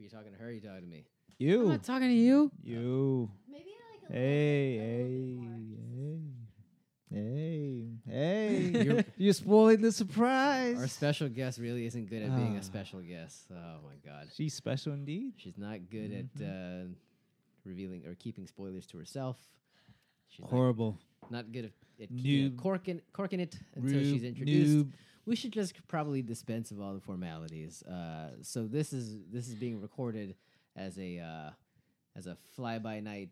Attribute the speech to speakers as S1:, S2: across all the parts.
S1: you talking to her? Or are you talking to me?
S2: I'm
S3: You.
S2: not talking to you.
S3: You.
S4: Maybe like a
S3: Hey,
S4: little bit
S3: hey,
S4: more.
S3: hey. You're spoiling the surprise.
S1: Our special guest really isn't good at being a special guest. Oh my god,
S3: She's special indeed.
S1: she's not good at revealing or keeping spoilers to herself. She's not-
S3: Horrible.
S1: Not good at
S3: Noob.
S1: corking it until
S3: Rube,
S1: she's introduced.
S3: noob.
S1: We should just probably dispense of all the formalities. So this is being recorded as a fly by night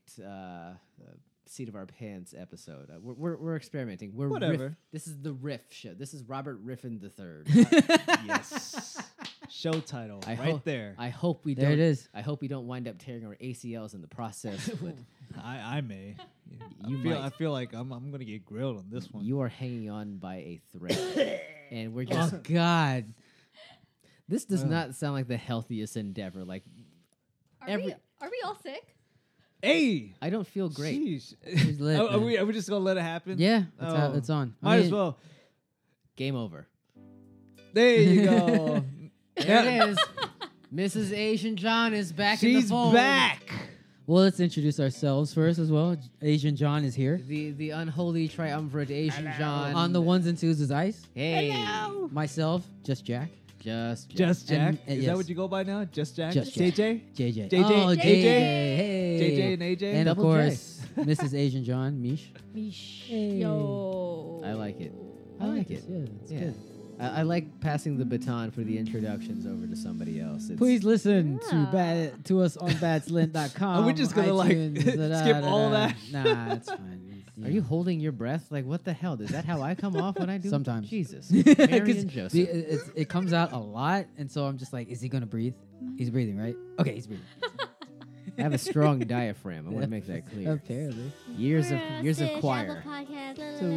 S1: seat of our pants episode. We're experimenting. We're
S3: Whatever.
S1: This is the Riff show. This is Robert Riffin III.
S3: Yes. Show title
S1: I
S3: right
S1: hope-
S3: there.
S1: I hope we
S2: There
S1: don't.
S2: it is.
S1: I hope we don't wind up tearing our ACLs in the process. But
S3: I may.
S1: You
S3: I
S1: might.
S3: feel like I'm gonna get grilled on this one.
S1: you are hanging on by a thread, and we're just.
S2: Oh God.
S1: This does not sound like the healthiest endeavor. Like
S4: Are
S1: every-
S4: we all sick?
S3: Hey.
S1: I don't feel great.
S3: Sheesh.
S2: She's lit,
S3: are
S2: man.
S3: we just gonna let it happen?
S2: Yeah,
S3: Oh.
S2: it's on. I
S3: Might as
S2: mean,
S3: well.
S1: Game over.
S3: There you go.
S1: There it is. Mrs. Asian John is back in the
S3: She's
S1: fold.
S3: back.
S2: Well, let's introduce ourselves first as well. Asian John is here.
S1: The unholy triumvirate Asian John.
S2: On the ones and twos is Ice.
S1: Hey.
S2: Myself, just Jack.
S1: Just
S3: Just Jack.
S2: And-
S3: Is
S2: yes.
S3: that what you go by now? Just Jack.
S2: Just Jack.
S3: JJ.
S2: JJ.
S3: JJ.
S2: Oh,
S3: AJ.
S2: Hey.
S3: JJ and AJ.
S2: And of
S1: Double J.
S2: course, Mrs. Asian John, Mish.
S4: Mish.
S2: Hey.
S4: Yo.
S1: I like it.
S2: I like
S1: it.
S2: this. Yeah, it's
S1: Yeah.
S2: good.
S1: I like passing the baton for the introductions over to somebody else. It's,
S2: Please listen
S4: Yeah.
S2: to us on badslint.com.
S3: Are we just gonna, like, skip all that?
S2: Nah, it's fine.
S1: Are you holding your breath? Like, what the hell? Is that how I come off when I do?
S2: Sometimes.
S1: Jesus.
S2: 'Cause
S1: Mary and Joseph.
S2: it comes out a lot, and so I'm just like, is he gonna breathe? He's breathing, right? Okay, he's breathing.
S1: I have a strong diaphragm. I want to make that clear.
S2: Apparently.
S1: Years of
S4: Apple
S1: choir.
S4: Podcast.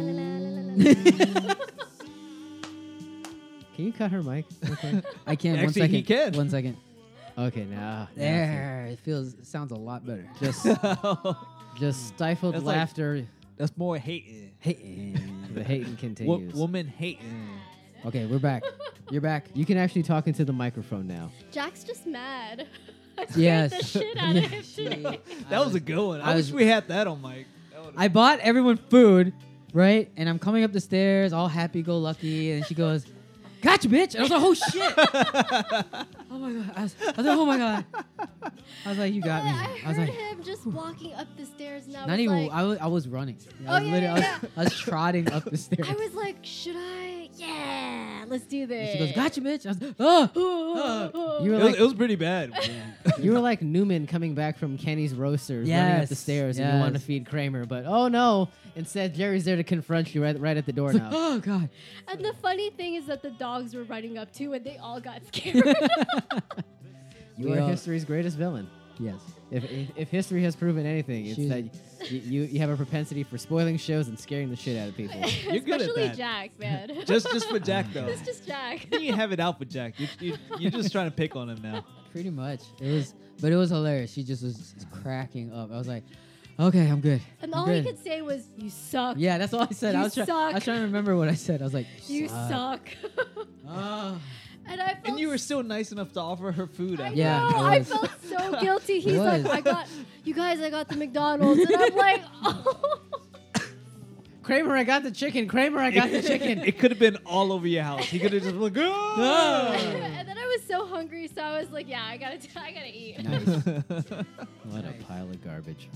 S1: Can you cut her mic? Okay.
S2: I can.
S3: Actually,
S2: 1 second.
S3: he can.
S2: 1 second.
S1: Okay, now.
S2: There. It sounds a lot better.
S1: Just stifled
S3: That's like-
S1: laughter.
S3: That's more hating.
S2: Hey.
S1: The hating continues.
S3: Woman hating.
S2: Okay, we're back. You're back.
S1: You can actually talk into the microphone now.
S4: Jack's just mad. I scared
S2: Yes.
S4: the shit out of him today.
S3: That was a good one. I
S2: I
S3: wish
S2: was-
S3: we had that on mic.
S2: I bought everyone food, right? And I'm coming up the stairs, all happy-go-lucky, and she goes, "Gotcha, bitch!" And I was like, "Oh shit!" Oh my god! I was like, "Oh my god!" I was like, "You got me."
S4: I
S2: I was
S4: heard
S2: like,
S4: him just walking up the stairs, and I
S2: "Not
S4: was
S2: even."
S4: like,
S2: I was running.
S4: Oh,
S2: I was
S4: yeah,
S2: literally-
S4: yeah,
S2: I was trotting up the stairs.
S4: I was like, should I? Yeah, let's do
S2: And
S4: this.
S2: she goes, "Gotcha, bitch!" I was, "Oh!"
S1: You were
S3: It was,
S1: like
S3: it was pretty bad.
S1: you were like Newman coming back from Kenny's Roasters, running up the
S2: Yes,
S1: stairs, and you want to
S2: yes.
S1: feed Kramer, but oh no! Instead, Jerry's there to confront you right at the door
S2: It's like,
S1: now.
S2: "Oh god!"
S4: And the funny thing is that the dogs were running up too, and they all got scared.
S1: You
S2: We
S1: are
S2: all-
S1: history's greatest villain.
S2: Yes.
S1: If history has proven anything, it's
S2: She's-
S1: that you have a propensity for spoiling shows and scaring the shit out of people.
S3: You're good at
S4: Especially
S3: that.
S4: Jack, man.
S3: just for Jack though.
S4: It's just Jack.
S3: You have it out for Jack. You're just trying to pick on him now.
S2: Pretty much. But it was hilarious. She just was cracking up. I was like, "Okay, I'm good."
S4: And
S2: I'm
S4: all he
S2: good."
S4: could say was, "You suck.
S2: Yeah, that's all I said.
S4: You
S2: I was
S4: suck.
S2: trying to remember what I said. I was like,
S4: You suck."
S2: Oh.
S4: And I felt
S3: And you were still nice enough to offer her food.
S4: I
S3: After.
S2: Yeah,
S4: know.
S2: it
S4: I
S2: was.
S4: felt so guilty. He's
S2: It
S4: like,
S2: was.
S4: you guys, I got the McDonald's. And I'm like, oh.
S1: Kramer, I got the chicken. Kramer, I got the chicken.
S3: It could have been all over your house. He could have just like, oh!
S4: And then I was so hungry, so I was like, yeah, I gotta eat.
S2: Nice.
S1: What a pile of garbage.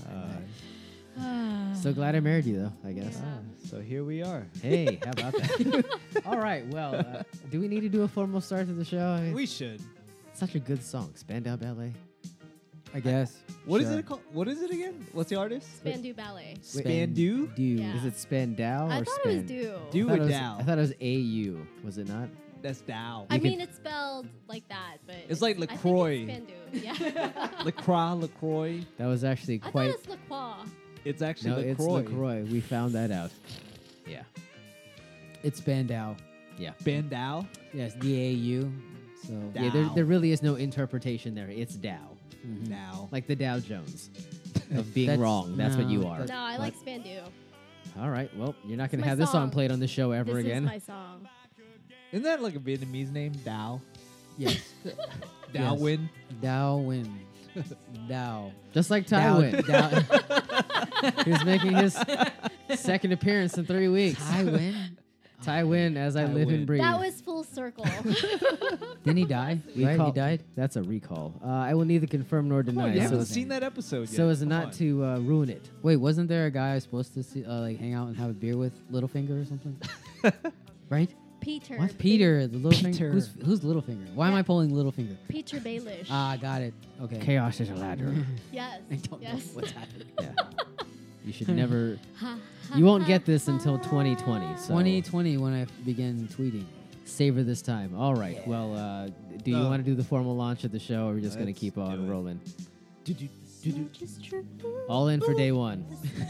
S1: So glad I married you, though, I guess.
S3: So here we are.
S1: Hey, how about that? All right, well, do we need to do a formal start to the show? I mean,
S3: We should.
S1: such a good song, Spandau Ballet.
S2: I guess.
S3: What is
S2: Sure.
S3: it called? What is it again? What's the artist?
S4: Spandu Ballet.
S3: Spandu?
S2: Dude.
S4: Yeah.
S1: Is it Spandau or
S4: I thought it was
S1: Span?
S4: do.
S3: Do
S1: I thought
S3: or
S1: it was-
S3: Dow?
S1: I thought it was A-U. Was it not?
S3: That's Dow.
S4: I
S1: You
S4: mean, it's spelled like that, but
S3: It's like
S4: I think
S3: LaCroix.
S4: it's Spandu. Yeah.
S3: LaCroix.
S1: That was actually
S4: I
S1: quite...
S4: thought it's LaCroix.
S3: It's actually
S1: No,
S3: LaCroix.
S1: it's LaCroix. We found that out. Yeah.
S2: It's Bandau.
S3: Bandau.
S2: Yes, DAU. So
S3: Dow.
S1: Yeah, there really is no interpretation there. It's Dow.
S2: mhm.
S3: Dow.
S1: Like the Dow Jones of being
S2: That's-
S1: wrong. That's what you
S2: no,
S1: are.
S2: but-
S4: No, I like Spandu.
S1: All right. Well, you're not going to
S4: my
S1: have this song
S4: song.
S1: played on the show ever
S4: This
S1: again.
S4: is my song.
S3: Isn't that like a Vietnamese name? Dow.
S2: Yes.
S3: Dowin.
S2: Dao win. Dao.
S1: Just like
S2: Dao.
S1: Tywin.
S2: Dao.
S1: He's making his second appearance in 3 weeks.
S2: Tywin.
S1: Tywin, as I live and
S3: Tywin.
S1: breathe.
S4: That was full circle.
S2: Didn't he die? Right? He died.
S1: That's a recall. I will neither confirm nor
S3: Come
S1: deny.
S3: on, you
S1: so
S3: haven't
S1: as,
S3: seen that episode yet.
S1: so as
S3: Come
S1: not
S3: on.
S1: to ruin it.
S2: Wait, wasn't there a guy I was supposed to see, like hang out and have a beer with, Littlefinger or something? Right?
S4: Peter.
S2: What? Peter, the Littlefinger.
S3: Peter.
S2: Who's Littlefinger? Why am I pulling Littlefinger?
S4: Peter Baelish.
S2: Ah, got it. Okay.
S1: Chaos is a ladder.
S4: yes.
S2: I don't know
S4: yes.
S2: what's happening.
S1: Yeah. You should never. You won't get this until 2020. So
S2: 2020 when I began tweeting.
S1: savor this time. All right. Well, do you
S3: No.
S1: want to do the formal launch of the show, or are we just going to
S3: Let's
S1: keep on
S3: do it.
S1: rolling?
S4: Just true.
S1: All in for day one.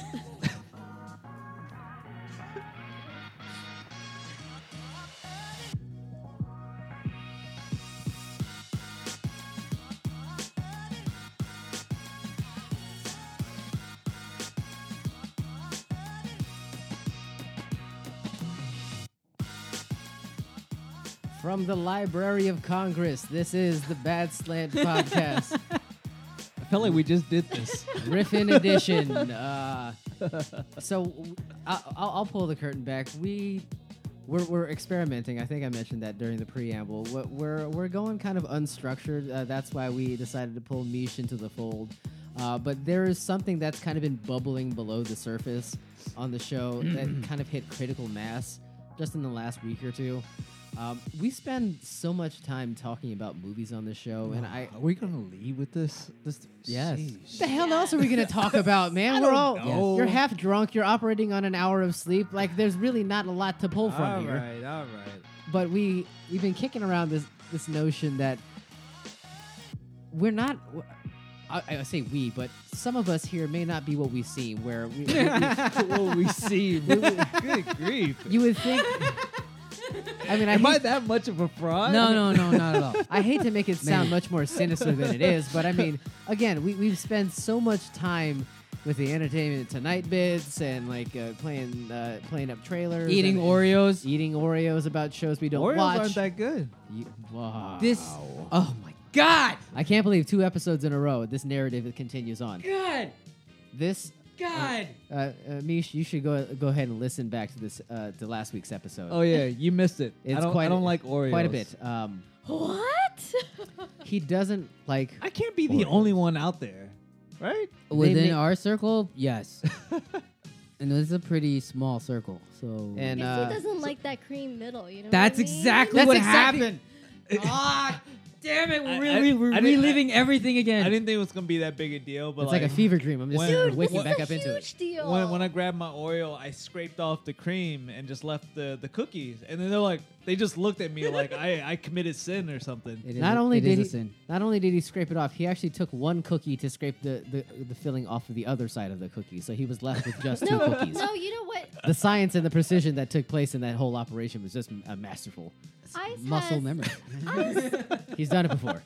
S1: From the Library of Congress, this is the Bad Slant Podcast,
S3: I felt like we just did this.
S1: Riffin Edition. So I'll pull the curtain back. We're experimenting. I think I mentioned that during the preamble. We're going kind of unstructured. That's why we decided to pull Mish into the fold. But there is something that's kind of been bubbling below the surface on the show that kind of hit critical mass just in the last week or two. We spend so much time talking about movies on the show, and
S3: Are we gonna leave with this?
S1: yes.
S3: Sheesh.
S1: What the hell else are we gonna talk about, man? We're all
S3: know.
S1: you're half drunk. You're operating on an hour of sleep. Like there's really not a lot to pull from
S3: All
S1: here.
S3: right, all right.
S1: But we've been kicking around this notion that we're not. I say we, but some of us here may not be what we seem. Where
S3: What we see. Good grief.
S1: you would think. I mean,
S3: Am I that much of a fraud?
S2: No, not at all.
S1: I hate to make it sound much more sinister than it is, but I mean, again, we've spent so much time with the Entertainment Tonight bits and like playing up trailers,
S2: Eating
S1: and
S2: Oreos.
S1: eating Oreos about shows we don't
S3: Oreos
S1: watch.
S3: aren't that good.
S1: Wow.
S2: Oh my God.
S1: I can't believe 2 episodes in a row. This narrative continues on.
S2: God.
S1: This,
S2: God.
S1: Mish, you should go ahead and listen back to this to last week's episode.
S3: Oh yeah, you missed it.
S1: It's
S3: I don't like Oreos.
S1: quite a bit.
S4: What?
S1: He doesn't like.
S3: I can't be the
S1: Oreos.
S3: only one out there, right?
S2: Within
S1: ma-
S2: our circle, yes. And it's a pretty small circle, so.
S1: And
S4: Guess he doesn't like that cream middle, you know
S2: That's
S4: what I mean?
S2: exactly
S1: That's
S2: what
S1: exactly-
S2: happened. Ah, damn it!
S3: I-
S2: We're
S3: I didn't-
S2: reliving everything again.
S3: I didn't think it was gonna be that big a deal, but
S1: it's like a fever dream. I'm just
S3: when-
S1: waking
S3: Dude,
S1: back
S4: This
S1: up
S4: is a
S1: into it.
S4: huge deal.
S3: when I grabbed my Oreo, I scraped off the cream and just left the cookies, and then they just looked at me like I committed sin or something.
S2: It is
S1: Not
S2: a-
S1: only
S2: it
S1: did
S2: is a
S1: he,
S2: sin.
S1: not only did he scrape it off, he actually took one cookie to scrape the filling off of the other side of the cookie. So he was left with just 2
S4: no,
S1: cookies.
S4: no, you know what?
S1: The science and the precision that took place in that whole operation was just masterful.
S4: Ice
S2: Muscle
S4: has,
S2: memory.
S1: He's done it before.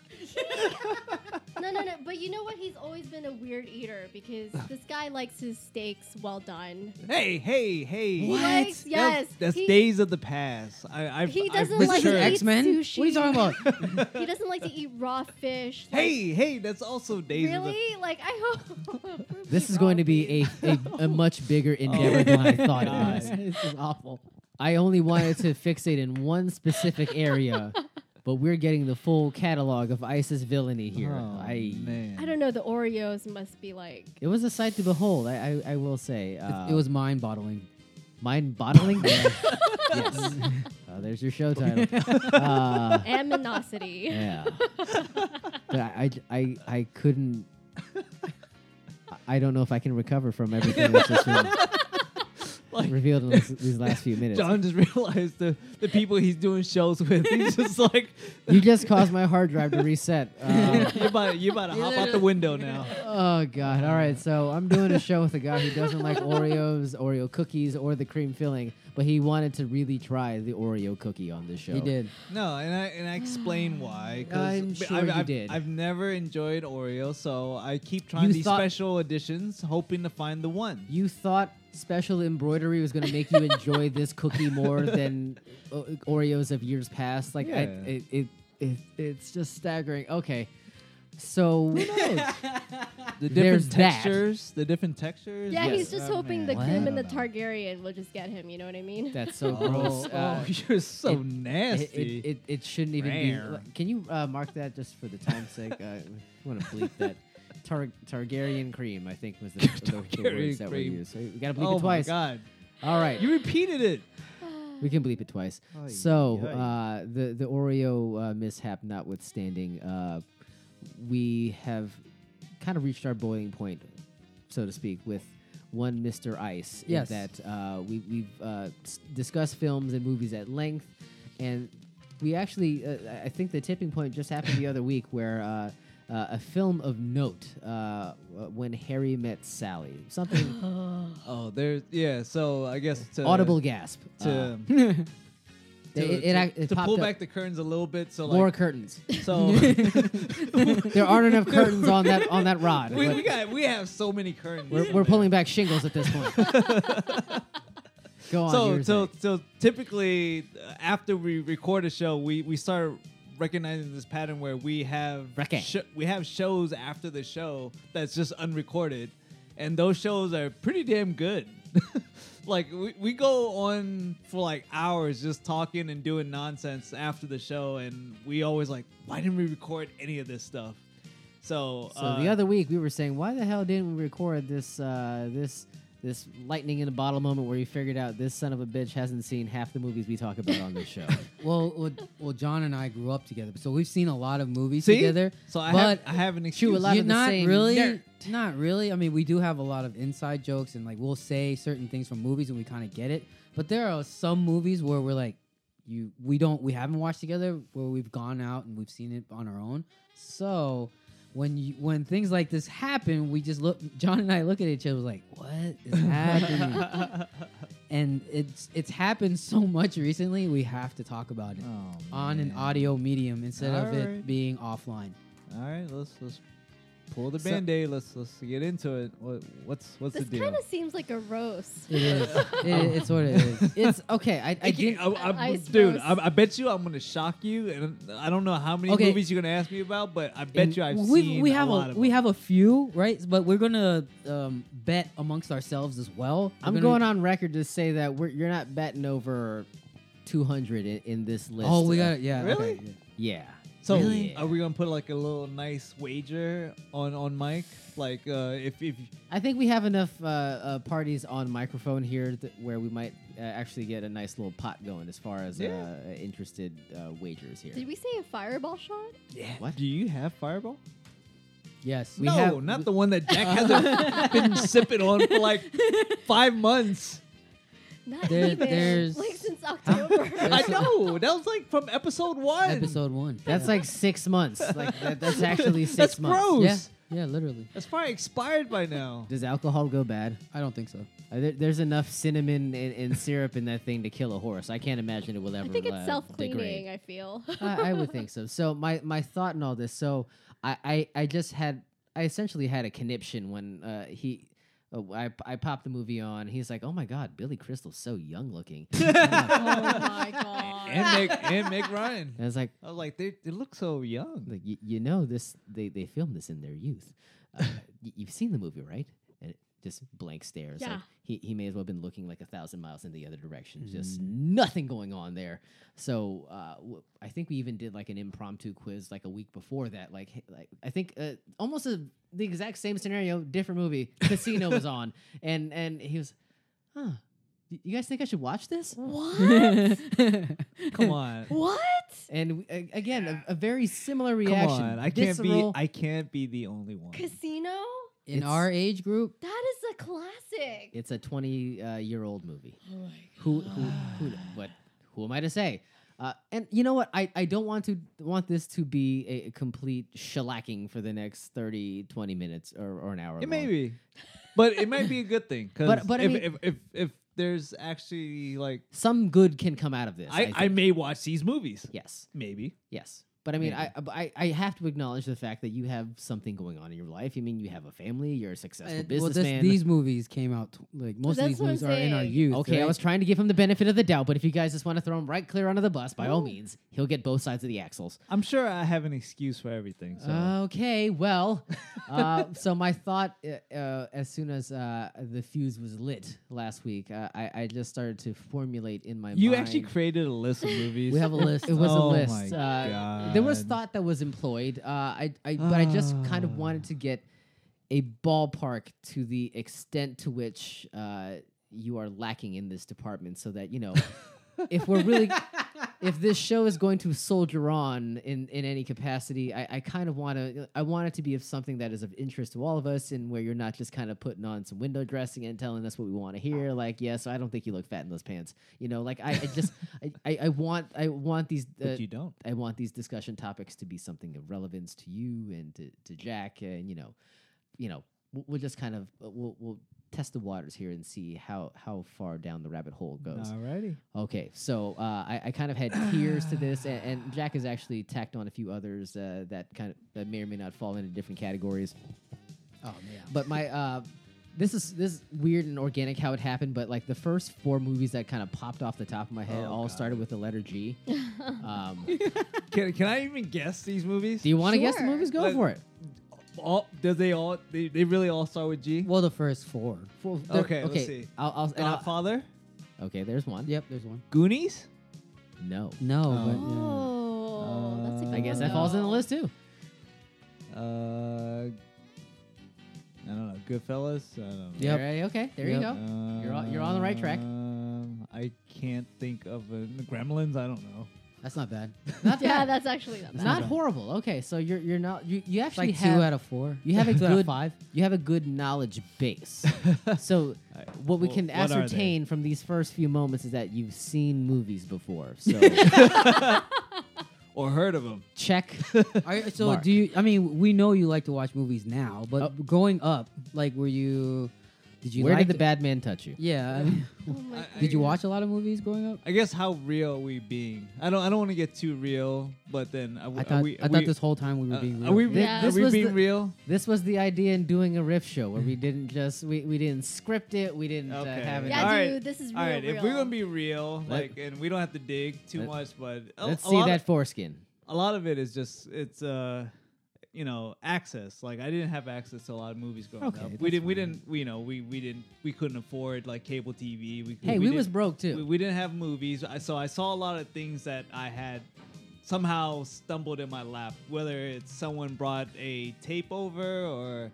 S4: No. But you know what? He's always been a weird eater because this guy likes his steaks well done.
S3: Hey.
S4: He likes, yes.
S3: That's
S4: he,
S3: days of the past. I've
S4: He doesn't
S2: This
S4: like
S2: is
S4: to eat
S2: X-Men?
S4: sushi.
S2: What are you talking about?
S4: He doesn't like to eat raw fish. Like,
S3: Hey, that's also days of the.
S4: really? Like I hope.
S1: This is going to be a much bigger endeavor than I thought it was.
S3: God.
S1: This is awful. I only wanted to fixate in one specific area, but we're getting the full catalog of ISIS villainy here.
S3: Oh, man.
S4: I don't know. The Oreos must be like.
S1: It was a sight to behold. I will say.
S2: It was mind-boggling.
S1: mind bottling. Yes. There's your show title.
S4: Aminosity.
S1: Yeah. But I couldn't. I don't know if I can recover from everything that's just been revealed in these last few minutes.
S3: John just realized the people he's doing shows with. He's just like,
S1: You just caused my hard drive to reset.
S3: you're about to hop out the window now.
S1: Oh God! All right, so I'm doing a show with a guy who doesn't like Oreos, Oreo cookies, or the cream filling, but he wanted to really try the Oreo cookie on this show.
S2: He did.
S3: No, and I explain why. 'cause
S1: I'm sure you did.
S3: I've never enjoyed Oreo, so I keep trying
S1: You
S3: these
S1: thought-
S3: special editions, hoping to find the one.
S1: You thought special embroidery was going to make you enjoy this cookie more than Oreos of years past? Like,
S3: Yeah.
S1: it's just staggering. Okay. So
S3: The
S1: There's
S3: different
S1: that.
S3: textures. The different textures.
S4: Yeah,
S1: Yes.
S4: he's just
S3: Oh,
S4: hoping
S3: man.
S4: the
S2: What?
S4: Kim and
S3: I
S4: the
S3: don't know.
S4: Targaryen will just get him. You know what I mean?
S1: that's so gross.
S3: You're so
S1: it-
S3: nasty.
S1: It shouldn't even
S3: Rare.
S1: be. Can you mark that just for the time's sake? I want to bleep that. Targaryen cream, I think, was the
S3: Targaryen
S1: words that were
S3: cream.
S1: used. So we got to bleep
S3: Oh
S1: it twice.
S3: my god!
S1: All right,
S3: You repeated it.
S1: we can bleep it twice.
S3: Ay,
S1: So
S3: ay.
S1: the Oreo mishap notwithstanding, we have kind of reached our boiling point, so to speak, with one Mr. Ice. in
S2: Yes.
S1: That we've discussed films and movies at length, and we actually, I think the tipping point just happened the other week where a film of note, When Harry Met Sally. Something,
S3: Oh, there's So I guess to
S1: audible gasp.
S3: to
S1: It
S3: to
S1: popped
S3: pull
S1: up.
S3: back the curtains a little bit. So
S1: More
S3: like
S1: curtains.
S3: so.
S1: There aren't enough curtains on that rod. but
S3: we have so many curtains.
S1: we're pulling back shingles at this point. Go on.
S3: So
S1: yours,
S3: so
S1: Nick.
S3: so typically after we record a show, we start recognizing this pattern where we have
S1: Reckon.
S3: we have shows after the show that's just unrecorded, and those shows are pretty damn good. Like we go on for like hours just talking and doing nonsense after the show, and we always like, why didn't we record any of this stuff? So
S1: The other week we were saying, why the hell didn't we record this this lightning in a bottle moment where you figured out this son of a bitch hasn't seen half the movies we talk about on this show.
S2: Well, John and I grew up together, so we've seen a lot of movies
S3: See?
S2: together.
S3: So
S2: but
S3: I have an excuse.
S1: Chew a lot
S2: you're
S1: of the
S2: not
S1: same
S2: really,
S1: dirt.
S2: not really. I mean, we do have a lot of inside jokes, and like we'll say certain things from movies, and we kind of get it. But there are some movies where we're like, we haven't watched together, where we've gone out and we've seen it on our own. So when things like this happen, we just look. John and I look at each other like, what is happening? And it's happened so much recently. We have to talk about it on an audio medium instead of it
S3: Alright.
S2: being offline.
S3: All right, let's pull the
S2: So-
S3: Band-Aid. Let's get into it. What's the
S4: This
S3: deal?
S4: kind of seems like a roast.
S2: It is. It's what it is.
S1: It's okay. I did.
S4: I
S3: Dude,
S4: suppose.
S3: I bet you I'm gonna shock you, and I don't know how many
S2: Okay.
S3: movies you're gonna ask me about, but I bet you I've
S2: we
S3: seen
S2: we
S3: a
S2: have
S3: lot of
S2: we
S3: them.
S2: have a few, right? But we're gonna bet amongst ourselves as well.
S1: I'm going on record to say that you're not betting over 200 in this list.
S2: Oh, we got yeah.
S3: Really?
S2: Okay, yeah.
S1: Yeah.
S3: So
S2: Really?
S3: are we gonna put like a little nice wager on Mike? Like if
S1: I think we have enough parties on microphone here where we might actually get a nice little pot going as far as
S3: Yeah.
S1: interested wagers here.
S4: Did we say a fireball shot?
S1: What?
S3: do you have Fireball?
S2: Yes.
S1: We
S3: no,
S1: have-
S3: not the one that Jack hasn't been sipping on for like 5 months.
S4: Not
S2: There-
S4: even.
S2: there's-
S4: Like since October.
S3: I know that was like from episode 1.
S2: Episode 1.
S1: That's like 6 months. Like that's actually 6
S3: That's
S1: months.
S3: gross.
S2: Yeah, literally.
S3: That's probably expired by now.
S1: Does alcohol go bad?
S2: I don't think so.
S1: There's enough cinnamon and syrup in that thing to kill a horse. I can't imagine it will ever.
S4: I think it's self-cleaning,
S1: degrade.
S4: I feel.
S1: I would think so. So my thought in all this. So I essentially had a conniption when I popped the movie on. He's like, "Oh my God, Billy Crystal's so young looking."
S4: Oh my god.
S3: And Meg Ryan.
S1: I was like,
S3: I was like, they look so young.
S1: you know this. They filmed this in their youth. You've seen the movie, right? And it just blank stares.
S4: Yeah.
S1: Like he may as well have been looking like 1,000 miles in the other direction. Just nothing going on there. So I think we even did like an impromptu quiz like a week before that. Like I think almost the exact same scenario, different movie. Casino was on, and he was, huh? You guys think I should watch this?
S4: What?
S3: Come on.
S4: What?
S1: And again, a very similar
S3: Come
S1: reaction.
S3: on.
S1: Visceral.
S3: I can't be the only one.
S4: Casino?
S2: In
S1: It's-
S2: our age group,
S4: That is a classic.
S1: It's a 20-year-old movie.
S4: Oh my
S1: Who am I to say? And you know what? I don't want this to be a complete shellacking for the next 30, 20 minutes or an hour.
S3: It
S1: long.
S3: may be, but it might be a good thing.
S1: But I
S3: if,
S1: mean-
S3: if there's actually like,
S1: Some good can come out of this.
S3: I
S1: think.
S3: may watch these movies.
S1: Yes.
S3: Maybe.
S1: Yes. But I mean,
S3: Maybe.
S1: I have to acknowledge the fact that you have something going on in your life. I mean, you have a family. You're a successful
S2: Well,
S1: businessman.
S2: these movies came out like most of
S4: That's
S2: these
S4: what I'm
S2: movies are in our
S4: saying.
S2: youth.
S1: Okay, I
S2: right?
S1: was trying to give him the benefit of the doubt, but if you guys just want to throw him right clear under the bus, by all means, he'll get both sides of the axles.
S3: I'm sure I have an excuse for everything. So
S1: Okay, well, so my thought, as soon as the fuse was lit last week, I just started to formulate in my
S3: you
S1: mind.
S3: actually created a list of movies.
S2: We have a list.
S1: It was a
S3: Oh
S1: list.
S3: my
S1: There was
S3: God.
S1: thought that was employed. But I just kind of wanted to get a ballpark to the extent to which you are lacking in this department, so that if we're really, if this show is going to soldier on in any capacity, I kind of want it to be of something that is of interest to all of us, and where you're not just kind of putting on some window dressing and telling us what we want to hear. Like, yes, I don't think you look fat in those pants. Like I just I want these.
S3: But you don't.
S1: I want these discussion topics to be something of relevance to you and to Jack, and we'll just kind of we'll test the waters here and see how far down the rabbit hole goes.
S3: Alrighty.
S1: Okay, so I kind of had tiers to this, and Jack has actually tacked on a few others that may or may not fall into different categories.
S2: Oh yeah.
S1: But my this is weird and organic how it happened, but like the first 4 movies that kind of popped off the top of my head
S3: Oh,
S1: all
S3: God.
S1: started with the letter G.
S3: Can I even guess these movies?
S1: Do you want to guess the
S4: Sure.
S1: movies? Go
S3: Let-
S1: for it.
S3: They really all start with G?
S2: Well, the first 4.
S3: Okay, let's see.
S1: I'll
S3: Godfather?
S1: okay, there's one.
S2: Yep, there's one.
S3: Goonies?
S1: No.
S2: No,
S4: Oh, that's a good
S1: I guess
S4: one,
S1: that falls in the
S4: though.
S1: list too.
S3: I don't know. Goodfellas? I don't know.
S2: Yep.
S1: All right, okay, there you
S2: Yep.
S1: go. You're on the right track.
S3: I can't think of Gremlins. I don't know.
S2: that's not bad.
S1: Not
S4: Yeah,
S1: bad.
S4: that's actually not bad.
S1: Not horrible. Okay, so you're not you
S2: It's
S1: actually
S2: like 2
S1: have
S2: out of 4.
S1: you have a
S2: 2 out of
S1: good
S2: 5.
S1: you have a good knowledge base. So what we can
S3: what are they?
S1: ascertain from these first few moments is that you've seen movies before. So
S3: Or heard of them.
S1: check.
S2: So
S1: Mark.
S2: do you? I mean, we know you like to watch movies now, but
S1: Oh.
S2: growing up, like, did you?
S1: Where
S2: like
S1: did the bad man touch you?
S2: Yeah. I mean,
S4: Oh my
S2: did you watch a lot of movies growing up?
S3: I guess how real are we being? I don't want to get too real, but then
S2: I thought this whole time we were being real.
S3: Are we,
S4: Yeah.
S3: are
S1: This
S3: we
S1: was
S3: being
S1: the-
S3: real?
S1: This was the idea in doing a riff show where we didn't just we didn't script it. We didn't
S3: Okay.
S1: have it.
S4: Yeah,
S3: All right.
S4: dude, this is real.
S3: All right, if we're
S4: real.
S3: gonna be real,
S1: Let-
S3: like, and we don't have to dig too
S1: let-
S3: much, but
S1: Let's
S3: a
S1: see
S3: lot
S1: that
S3: Of,
S1: foreskin.
S3: a lot of it is just access. Like, I didn't have access to a lot of movies growing
S1: Okay,
S3: up.
S1: that's
S3: We we couldn't afford like cable TV.
S1: Hey, we was broke too.
S3: We didn't have movies, so I saw a lot of things that I had somehow stumbled in my lap. Whether it's someone brought a tape over,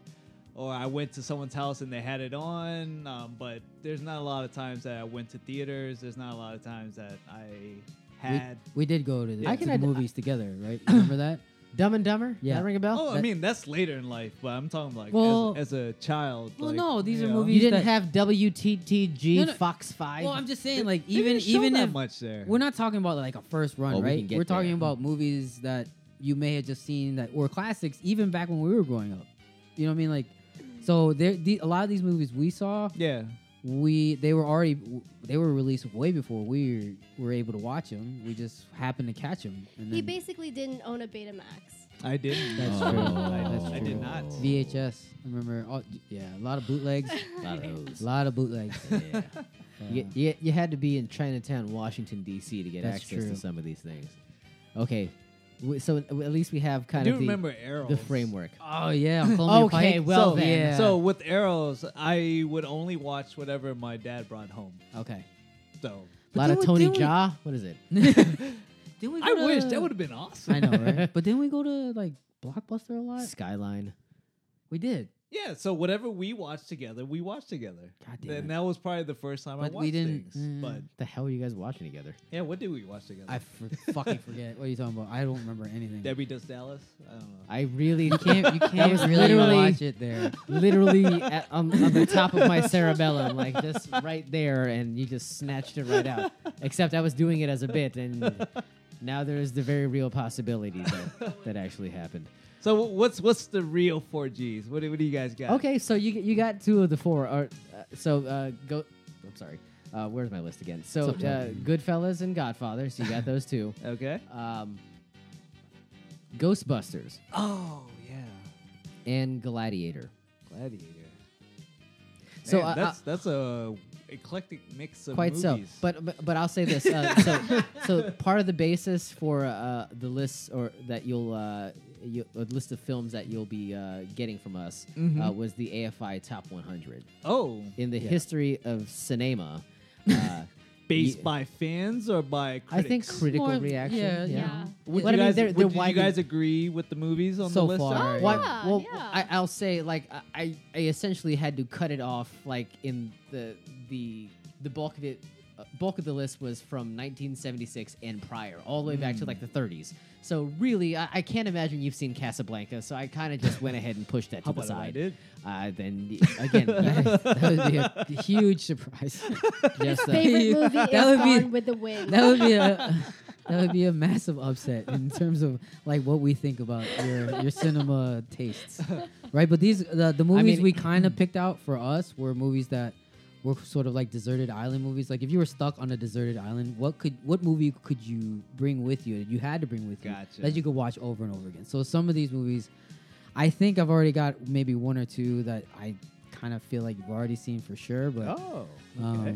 S3: or I went to someone's house and they had it on. But there's not a lot of times that I went to theaters. There's not a lot of times that I had.
S2: We did go to the,
S1: I
S2: to
S1: can
S2: the
S1: ad-
S2: movies together, right? Remember that?
S1: Dumb and Dumber.
S2: Yeah.
S1: That ring a bell?
S3: Oh, I
S1: That-
S3: mean that's later in life, but I'm talking like
S2: Well-
S3: as a child.
S2: Well,
S3: like,
S2: no, these are
S3: know.
S2: movies
S1: you didn't
S2: that-
S1: have WTTG
S2: No, no.
S1: Fox 5.
S2: Well, I'm just saying, like,
S3: They didn't show
S2: even
S3: that
S2: if
S3: much there.
S2: we're not talking about like a first run,
S1: Oh, we
S2: right?
S1: can get
S2: We're talking
S1: there.
S2: about movies that you may have just seen that were classics, even back when we were growing up. You know what I mean? Like, so a lot of these movies we saw,
S3: Yeah.
S2: they were released way before we were able to watch them. We just happened to catch them. And
S4: He
S2: then
S4: basically didn't own a Betamax.
S3: I didn't.
S2: That's
S1: Oh,
S2: true.
S1: that's
S3: I
S1: true.
S3: did not.
S2: VHS. I remember. Yeah, a lot of bootlegs.
S1: a lot of those.
S2: a lot of bootlegs.
S1: Yeah. You had to be in Chinatown, Washington, D.C. to get
S2: That's
S1: access
S2: true.
S1: to some of these things. Okay. So at least we have
S3: I
S1: kind
S3: do
S1: of
S3: remember Arrows.
S1: the framework.
S2: Oh yeah, Columbia
S1: Okay,
S2: Pike.
S1: well
S3: so,
S1: then.
S2: yeah.
S3: So with Arrows, I would only watch whatever my dad brought home.
S1: Okay.
S3: So
S1: A
S2: But
S1: lot
S2: then
S1: of
S2: we-
S1: Tony
S2: then we-
S1: Jaa. What is it?
S2: Didn't we
S3: I
S2: go
S3: wish
S2: to-
S3: that would have been awesome.
S2: I know, right? But didn't we go to like Blockbuster a lot?
S1: Skyline.
S2: We did.
S3: Yeah, so whatever we watched together, we watched together.
S2: God damn it.
S3: And that was probably the first time I
S2: But
S3: watched
S2: we didn't-
S3: things. But
S1: The hell are you guys watching together?
S3: yeah, what did we watch together?
S2: I fucking forget. What are you talking about? I don't remember anything.
S3: Debbie Does Dallas? I don't know.
S1: I really
S2: You can't
S1: was
S2: really
S1: literally-
S2: watch it there.
S1: literally on the top of my cerebellum, like just right there, and you just snatched it right out. Except I was doing it as a bit, and now there is the very real possibility that actually happened.
S3: So what's the real 4Gs? What do you guys got?
S1: Okay, so you got 2 of the 4. Go. I'm sorry. Where's my list again? So
S2: It's okay.
S1: Goodfellas and Godfather. So you got those 2.
S3: Okay.
S1: Ghostbusters,
S3: Oh yeah,
S1: and Gladiator.
S3: Gladiator.
S1: So,
S3: Man, that's a eclectic mix of
S1: Quite
S3: movies.
S1: so, but I'll say this. So part of the basis for the list or that a list of films that you'll be getting from us
S3: Mhm.
S1: was the AFI Top 100
S3: oh,
S1: in the
S3: yeah.
S1: history of cinema.
S3: based
S1: Ye-
S3: by fans or by critics?
S1: I think critical
S2: More-
S1: reaction.
S2: yeah,
S4: Yeah.
S3: Would
S1: But
S3: you
S1: I mean,
S3: guys,
S1: they're
S3: would you
S1: widely-
S3: guys agree with the movies on
S1: So
S3: the list?
S1: far.
S3: already?
S1: Well,
S4: yeah,
S1: well,
S4: yeah.
S1: I'll say like I essentially had to cut it off like in the bulk of it. Bulk of the list was from 1976 and prior, all the way back to like the 30s. So really, I can't imagine you've seen Casablanca. So I kind of just went ahead and pushed that
S3: How
S1: to the
S3: about if I
S1: side.
S3: did?
S1: Then again,
S2: That would be a huge surprise.
S1: just
S4: Favorite movie is
S2: That would be-
S4: Gone with the Wind.
S2: That would be a massive upset in terms of like what we think about your cinema tastes, right? But the movies
S1: mean-
S2: we kind of picked out for us were movies that were sort of like deserted island movies. Like if you were stuck on a deserted island, what movie could you bring with you that you had to bring with you
S3: Gotcha.
S2: that you could watch over and over again? So some of these movies, I think I've already got maybe one or two that I kind of feel like you've already seen for sure, but.
S3: Oh, okay.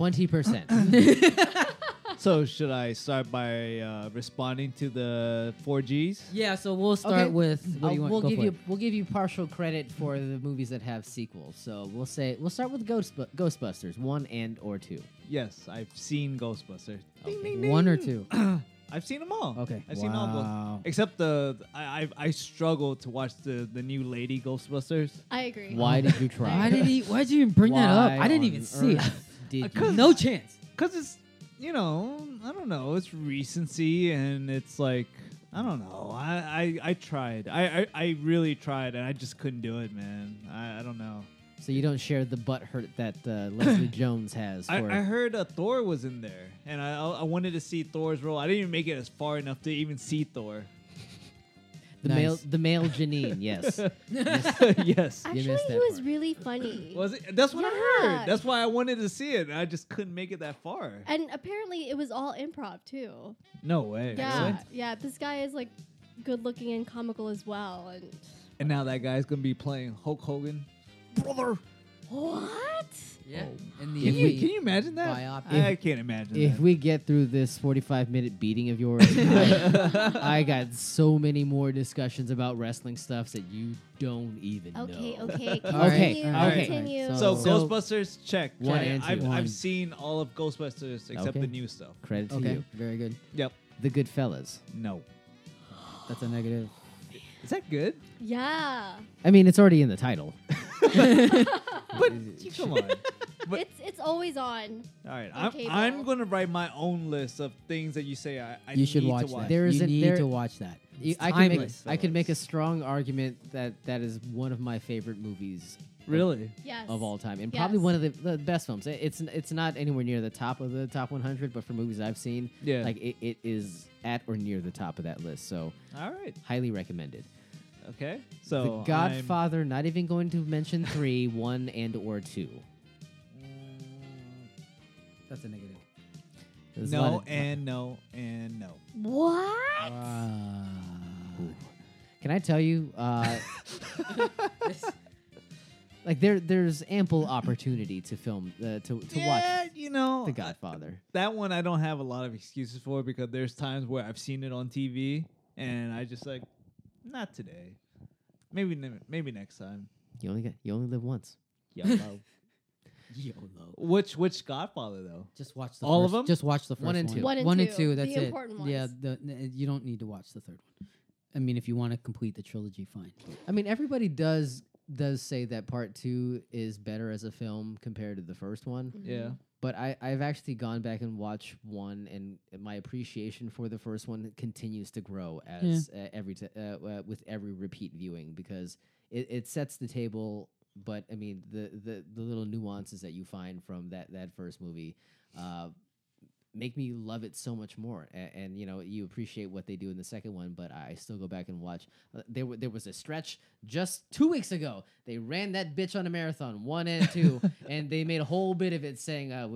S1: 20%.
S3: So should I start by responding to the 4Gs?
S2: Yeah, so we'll start
S1: Okay.
S2: with what do you want?
S1: We'll
S2: Go
S1: give
S2: for
S1: you
S2: it.
S1: we'll give you partial credit for the movies that have sequels. So we'll start with Ghostbusters 1 and or 2.
S3: Yes, I've seen Ghostbusters. Ding, ding,
S2: One or
S3: ding.
S2: two.
S3: I've seen them all.
S2: Okay.
S3: I've seen all
S2: Wow.
S3: Except I struggle to watch the new Lady Ghostbusters.
S4: I agree.
S1: Why did you try?
S2: Why'd you even bring that up?
S1: Why
S2: I didn't
S1: on
S2: even see it.
S1: earth Did you?
S2: No chance.
S3: Cause it's I don't know, it's recency and it's like I don't know. I tried. I really tried and I just couldn't do it, man. I don't know.
S1: So you don't share the butt hurt that Leslie Jones has for
S3: I heard Thor was in there, and I wanted to see Thor's role. I didn't even make it as far enough to even see Thor.
S2: Nice.
S1: the male Janine. Yes.
S3: Yes.
S1: You
S4: Actually,
S1: missed
S4: he
S1: that
S4: was
S1: part.
S4: really funny.
S3: Was it? That's what I
S4: Yeah.
S3: heard. That's why I wanted to see it. I just couldn't make it that far.
S4: And apparently, it was all improv too.
S3: No way.
S4: Yeah,
S3: Really?
S4: yeah. This guy is like good looking and comical as well. And
S3: And now that guy's gonna be playing Hulk Hogan, brother.
S4: what?
S2: Yeah.
S1: Oh.
S2: In the
S3: Can you imagine that?
S2: Biopic.
S3: I can't imagine
S1: If
S3: that.
S1: we get through this 45-minute beating of yours, I got so many more discussions about wrestling stuff that you don't even
S4: Okay,
S1: know.
S4: okay.
S2: All right,
S4: Continue,
S2: all right.
S4: continue.
S3: So,
S1: So-
S3: Ghostbusters, check.
S1: One
S3: check.
S1: and two.
S3: I've
S2: One.
S3: seen all of Ghostbusters except
S1: Okay.
S3: the new stuff.
S1: Credit to
S2: Okay.
S1: you.
S2: Very good.
S3: Yep.
S1: The Goodfellas.
S3: No.
S2: That's a negative.
S3: Is that good?
S4: Yeah,
S1: I mean, it's already in the title.
S3: But come on. But
S4: it's always on.
S3: all right,
S4: on cable.
S3: I'm gonna write my own list of things that you say I
S2: You should
S3: need
S2: watch
S3: to watch.
S2: that.
S1: There is
S2: you
S1: a-
S2: need
S1: there-
S2: to watch that. It's
S1: I can
S2: timeless.
S1: make a strong argument that is one of my favorite movies
S3: Really?
S4: Yes.
S1: of all time, and
S4: Yes.
S1: probably one of the best films. It's not anywhere near the top of the top 100, but for movies I've seen,
S3: Yeah.
S1: like it is at or near the top of that list. So
S3: All right.
S1: highly recommended.
S3: Okay. So
S1: The Godfather. Not even going to mention 3, 1, and or 2.
S2: That's a negative.
S1: There's a lot
S3: No
S1: of-
S3: and no and no.
S4: What?
S1: Ooh. Can I tell you? Like there's ample opportunity to film to watch
S3: Yeah, you know,
S1: The Godfather.
S3: that one I don't have a lot of excuses for because there's times where I've seen it on TV and I just like, not today. Maybe next time.
S1: You only live once.
S3: YOLO.
S2: YOLO.
S3: Which Godfather though?
S2: Just watch the
S3: All of
S2: first,
S3: them?
S2: Just watch the first
S1: One and two.
S4: One and
S2: One
S4: two,
S2: and two. That's
S4: the
S2: it.
S4: important
S2: Yeah,
S4: ones.
S2: you don't need to watch the third one. I mean, if you want to complete the trilogy, fine.
S1: I mean, everybody does say that part 2 is better as a film compared to the first one.
S3: Yeah.
S1: But I've actually gone back and watched 1, and my appreciation for the first one continues to grow as with every repeat viewing because it sets the table. But I mean, the little nuances that you find from that first movie make me love it so much more. And you know, you appreciate what they do in the second one, but I still go back and watch. There was a stretch just 2 weeks ago. They ran that bitch on a marathon, 1 and 2, and they made a whole bit of it saying with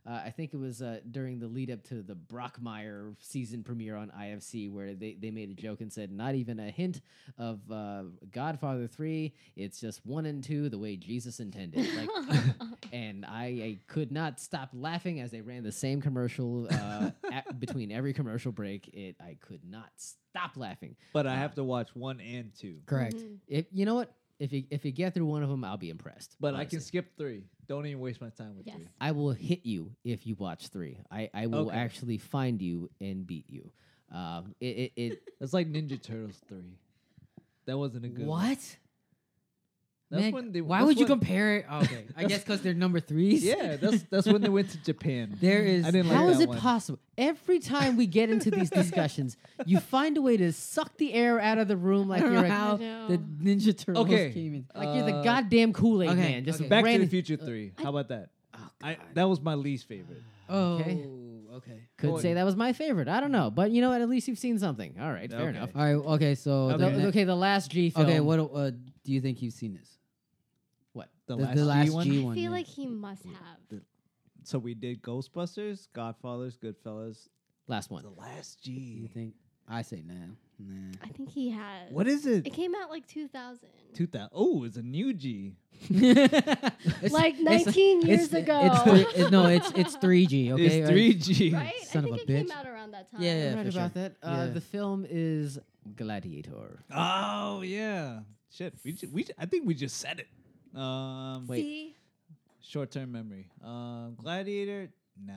S1: I think it was during the lead up to the Brockmire season premiere on IFC, where they made a joke and said, "Not even a hint of Godfather 3. It's just 1 and 2, the way Jesus intended." Like, and I could not stop laughing as they ran the same commercial between every commercial break. I could not stop laughing.
S3: But I have to watch 1 and 2.
S2: Correct.
S4: Mhm.
S1: If you know what, if you get through one of them, I'll be impressed.
S3: But I can
S1: honestly.
S3: skip 3. Don't even waste my time with
S4: Yes.
S3: 3.
S1: I will hit you if you watch 3. I will
S3: Okay.
S1: actually find you and beat you. It
S3: That's like Ninja Turtles 3. That wasn't a good one.
S2: What?
S3: That's
S2: Man,
S3: when they,
S2: why
S3: that's
S2: would you
S3: when-
S2: compare it? Oh, okay, I guess because they're number 3s.
S3: Yeah, that's when they went to Japan.
S2: There is.
S3: I didn't like
S1: how is
S3: that
S1: it
S3: one.
S1: possible? Every time we get into these discussions, you find a way to suck the air out of the room like
S2: I don't
S1: you're
S2: know
S1: a,
S2: how
S4: I know.
S2: the Ninja Turtles
S3: Okay.
S2: came in.
S1: like you're the
S3: Uh,
S1: goddamn Kool-Aid
S2: okay,
S1: man. Just
S2: okay.
S3: Back to
S1: ran
S3: the
S1: in-
S3: Future 3. How about that?
S2: Oh,
S3: That was my least favorite.
S2: Oh,
S1: Okay.
S2: okay.
S1: Could
S3: Boy.
S1: say that was my favorite. I don't know, but you know what? At least you've seen something. All right, fair
S3: Okay.
S1: enough.
S2: All right. Okay. So
S3: Okay.
S1: The last G film.
S2: okay. What do you think you've seen this?
S1: What?
S3: The,
S2: The last
S3: one.
S2: G
S4: I
S2: one.
S4: feel
S2: yeah.
S4: like he must have.
S3: So we did Ghostbusters, Godfathers, Goodfellas.
S1: Last one.
S3: The last
S2: You
S3: G.
S2: think? I say nah.
S4: I think he has.
S3: What is it?
S4: It came out like 2000.
S3: 2000. Oh, it's a new G.
S2: It's-
S4: Like 19 years ago.
S2: It's 3G. Okay.
S3: It's
S2: right?
S3: 3G.
S4: Right?
S2: Son
S4: I
S2: of
S4: think
S2: a
S4: it came
S2: bitch.
S4: out around that time.
S2: Yeah, yeah.
S1: I'm right
S2: for
S1: about
S2: sure.
S1: that.
S2: Yeah.
S1: The film is Gladiator.
S3: Oh yeah. Shit. I think we just said it.
S1: Wait.
S4: See?
S3: Short-term memory. Gladiator. No.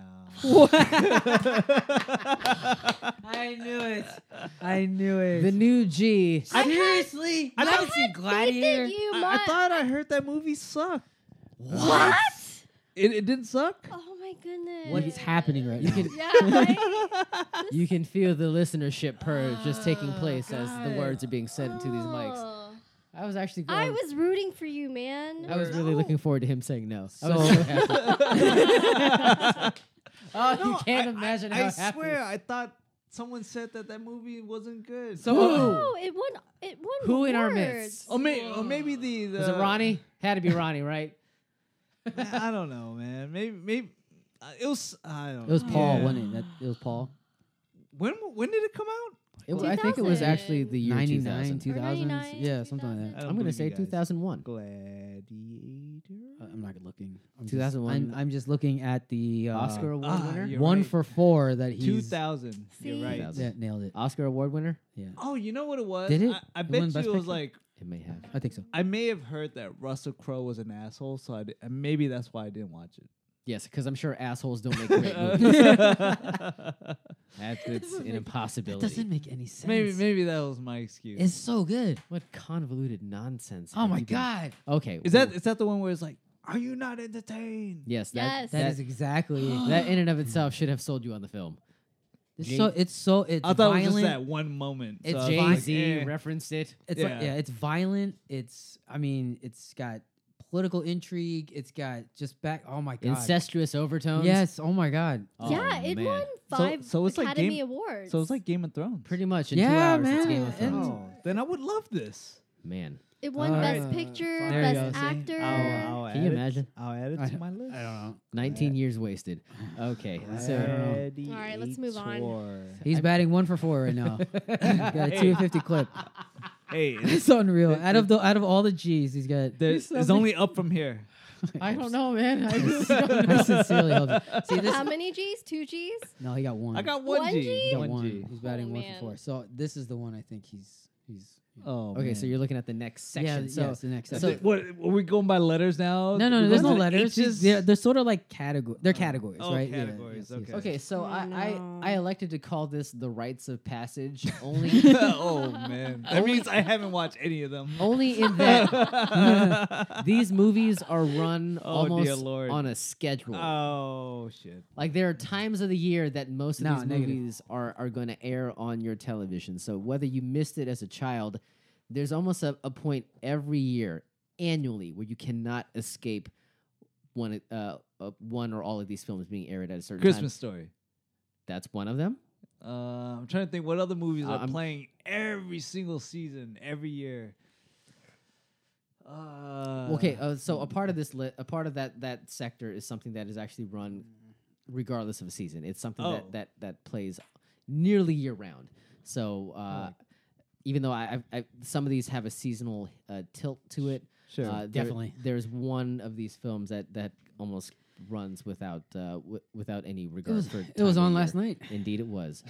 S2: I knew it. I knew it.
S1: The new G.
S2: Seriously?
S3: I
S2: You haven't seen
S4: Faith in
S2: Gladiator?
S4: you,
S3: I
S4: Mont.
S3: thought I heard that movie sucked.
S4: What?
S3: It didn't suck.
S4: Oh my goodness.
S2: What's happening right
S1: You
S2: now?
S1: can
S4: Yeah, right?
S1: you can feel the listenership purge just taking place as the
S2: God.
S1: words are being said into these mics.
S4: Oh.
S1: I was actually going.
S4: I was rooting for you, man.
S1: I was really
S4: No.
S1: looking forward to him saying no. I
S2: So-
S1: was so happy. Oh, you
S3: No,
S1: can't imagine how
S3: I
S1: happy.
S3: swear, I thought someone said that movie wasn't good.
S2: So-
S4: No, it won. It won.
S1: Who in our
S4: awards.
S1: midst?
S3: or maybe the
S1: Was it Ronnie? Had to be Ronnie, right?
S3: I don't know, man. Maybe it was. I don't.
S2: It was
S3: know.
S2: Paul,
S3: Yeah.
S2: wasn't it? It was Paul.
S3: When did it come out?
S1: I think it was
S4: 2000.
S1: actually the year
S2: 99,
S1: 2000.
S2: 2000s?
S4: 99,
S2: Yeah, something like
S4: 2000.
S2: that.
S3: I don't
S1: I'm going to
S3: believe
S1: say
S3: you guys.
S1: 2001.
S3: Gladiator.
S2: I'm not looking.
S1: 2001.
S2: I'm just looking at the
S1: Oscar award winner?
S3: you're
S2: one
S3: right.
S2: for 4 that he's
S3: 2000.
S4: See?
S3: You're right.
S1: 2000.
S2: Yeah, nailed it.
S1: Oscar award winner?
S2: Yeah,
S3: Oh, you know what it was?
S2: Did it?
S3: I
S2: It
S3: bet
S2: won
S3: you
S2: Best
S3: it was
S2: Picture?
S3: like
S1: It may have.
S2: I think so.
S3: I may have heard that Russell Crowe was an asshole, so maybe that's why I didn't watch it.
S1: Yes, because I'm sure assholes don't make great movies. It's an
S2: That
S1: impossibility.
S2: doesn't make any sense.
S3: maybe that was my excuse.
S2: It's so good.
S1: What convoluted nonsense.
S2: Oh
S1: have
S2: my
S1: you been-
S2: god.
S1: Okay.
S3: is that the one where it's like, are you not entertained?
S1: Yes,
S4: Yes.
S2: That is exactly.
S1: that in and of itself should have sold you on the film.
S2: It's
S1: Jay-
S2: it's
S3: I thought
S2: violent.
S3: it was just that one moment.
S2: It's
S3: I was
S1: Jay
S3: like,
S1: Z
S3: eh.
S1: referenced it.
S2: It's
S3: Yeah.
S2: it's violent. It's got political intrigue. It's got just back. Oh my god.
S1: Incestuous overtones.
S2: Yes. Oh my god.
S1: Oh,
S4: Yeah, it
S1: man.
S4: won 5
S3: so it's like
S4: Academy
S3: Game-
S4: Awards.
S3: So it's like Game of Thrones.
S1: Pretty much in 2
S2: Yeah,
S1: hours. It's
S2: man,
S1: Game of
S2: and-
S1: Thrones.
S3: Oh, then I would love this.
S1: Man,
S4: it won
S2: All
S4: Best
S2: right.
S4: Picture,
S2: There you
S4: Best
S2: go, see?
S4: Actor.
S3: I'll
S1: Can you imagine?
S3: I'll add it
S2: I
S3: to my list.
S2: I don't know.
S1: 19 years wasted. Okay, so
S2: know.
S4: All right, let's move on.
S3: Gladiator.
S2: He's batting 1 for 4 right now. got a 250 clip.
S3: Hey,
S2: It's unreal. Out of all the G's, he's got.
S3: it's only up from here.
S1: I don't know, man. I really don't
S2: I
S1: know.
S2: sincerely hope. See this?
S4: How many G's? 2 G's?
S2: No, he got 1.
S3: I got
S4: One
S3: one
S4: G?
S3: G.
S2: He got
S3: One
S2: 1.
S3: G.
S2: He's batting
S4: Oh,
S2: 1
S4: man.
S2: for 4. So this is the one I think he's.
S3: Oh,
S1: Okay, so
S3: man.
S1: you're looking at the next section.
S2: Yeah,
S1: so
S2: yes, the next
S3: So
S2: section.
S3: what? Are we going by letters now?
S2: No,
S3: We're
S2: there's
S3: going
S2: no
S3: to
S2: letters.
S3: H's?
S2: They're sort of like category. They're categories,
S3: Oh,
S2: right? Yeah,
S3: categories,
S2: yes, yes,
S3: okay.
S2: yes.
S1: okay, so
S4: Oh, no.
S1: I elected to call this the rites of passage only
S3: Oh man, that
S1: Only-
S3: means I haven't watched any of them.
S1: only in that these movies are run
S3: Oh, dear
S1: almost
S3: Lord.
S1: on a schedule.
S3: Oh shit.
S1: Like there are times of the year that most of
S2: No,
S1: these
S2: negative.
S1: movies are going to air on your television. So whether you missed it as a child, there's almost a point every year, annually, where you cannot escape one or all of these films being aired at a certain
S3: Christmas
S1: time.
S3: Story.
S1: That's one of them.
S3: I'm trying to think what other movies are
S1: I'm-
S3: playing every single season, every year.
S1: Okay, so a part of this a part of that sector is something that is actually run regardless of a season. It's something
S3: Oh.
S1: that plays nearly year round. So even though I some of these have a seasonal tilt to it,
S3: Sure.
S2: Definitely.
S1: there's one of these films that almost runs without without any regard for.
S2: It was
S1: time of
S2: on
S1: year.
S2: last night.
S1: Indeed, it was.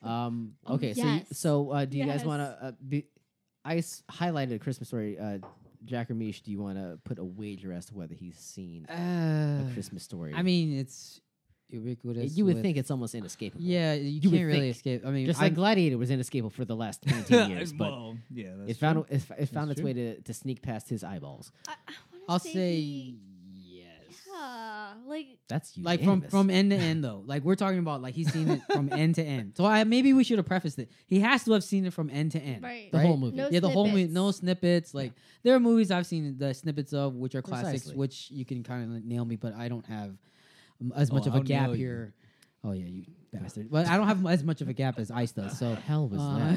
S1: Okay,
S4: yes.
S1: so do you guys
S4: Yes.
S1: want to? I highlighted A Christmas Story. Jack or Mish, do you want to put a wager as to whether he's seen A Christmas Story?
S2: I mean, it's ubiquitous.
S1: you would
S2: with-
S1: think it's almost inescapable.
S2: Yeah, you
S1: would
S2: can't really
S1: think.
S2: escape. I mean,
S1: Just
S2: I
S1: like Gladiator was inescapable for the last 19 years, but
S3: Well, yeah, that's
S1: it found
S3: true.
S1: it found its
S3: true.
S1: way to sneak past his eyeballs.
S4: I wanna
S2: I'll say
S4: he-
S2: yes.
S4: yeah, like
S1: That's
S2: Like
S1: unanimous.
S2: from end to end though. Like we're talking about like he's seen it from end to end. So maybe we should have prefaced it. He has to have seen it from end to end.
S4: right.
S1: The whole movie.
S4: No
S2: Yeah, the whole movie,
S4: snippets.
S2: no snippets. Like there are movies I've seen the snippets of, which are classics,
S1: Precisely.
S2: which you can kind of nail me, but I don't have as much of a
S3: I'll
S2: gap
S3: nail you.
S2: here. Oh yeah, you bastard! But I don't have as much of a gap as Ice does. So
S1: hell was
S2: uh,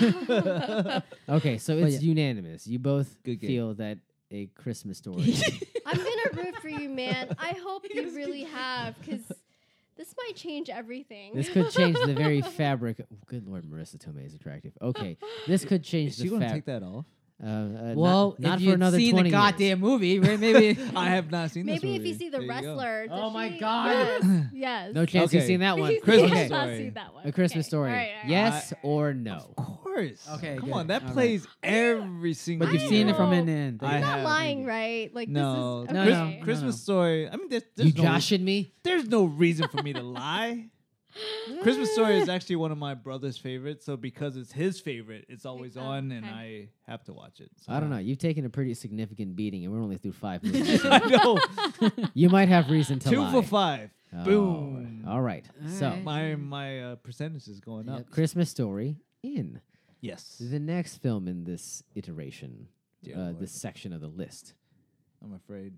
S1: that? Okay, so
S2: But
S1: it's unanimous. You both
S3: Good game.
S1: feel that A Christmas Story.
S4: I'm gonna root for you, man. I hope you really have, because this might change everything.
S1: This could change the very fabric. Good Lord, Marissa Tomei is attractive. Okay, this could change
S3: Is
S1: the
S3: she gonna
S1: fabric.
S3: take that off?
S2: well,
S1: not
S2: if
S1: for
S2: you'd
S1: another
S2: seen
S1: 20
S2: the
S1: years.
S2: goddamn movie, right, maybe.
S3: I have not seen this
S4: Maybe if
S3: movie.
S4: you see the
S3: There you go.
S4: wrestler.
S2: Oh
S4: does
S2: my
S4: she-
S2: God.
S4: Yes. yes.
S1: No chance you've
S3: Okay.
S1: seen that one.
S4: He's-
S3: Christmas
S4: he has not
S3: Story.
S4: seen that one.
S1: A Christmas
S4: Okay.
S1: Story.
S4: All right, all right.
S1: Yes
S3: I-
S1: or no?
S3: Of course.
S2: Okay,
S3: Come
S2: good.
S3: on, that
S2: All right.
S3: plays every single.
S2: But you've
S3: year.
S2: seen it from
S4: No.
S2: end to end.
S3: I
S4: You're not
S3: have.
S4: lying, right? Like
S3: No,
S4: this is
S2: No,
S3: Chris-
S2: no,
S4: okay.
S2: no.
S3: Christmas Story. I mean, there's
S1: You
S3: no,
S1: joshing me?
S3: there's no reason for me to lie. Christmas Story is actually one of my brother's favorites, so because it's his favorite, it's always
S4: Oh,
S3: on, and
S4: okay.
S3: I have to watch it. So.
S1: I don't know. You've taken a pretty significant beating, and we're only through 5 movies.
S3: I know.
S1: You might have reason to
S3: 2
S1: lie.
S3: for 5.
S1: Oh,
S3: Boom.
S1: All right.
S2: All
S1: So,
S2: right.
S3: My percentage is going up.
S1: Christmas Story in.
S3: Yes.
S1: The next film in this iteration,
S3: Dear Lord.
S1: this section of the list,
S3: I'm afraid.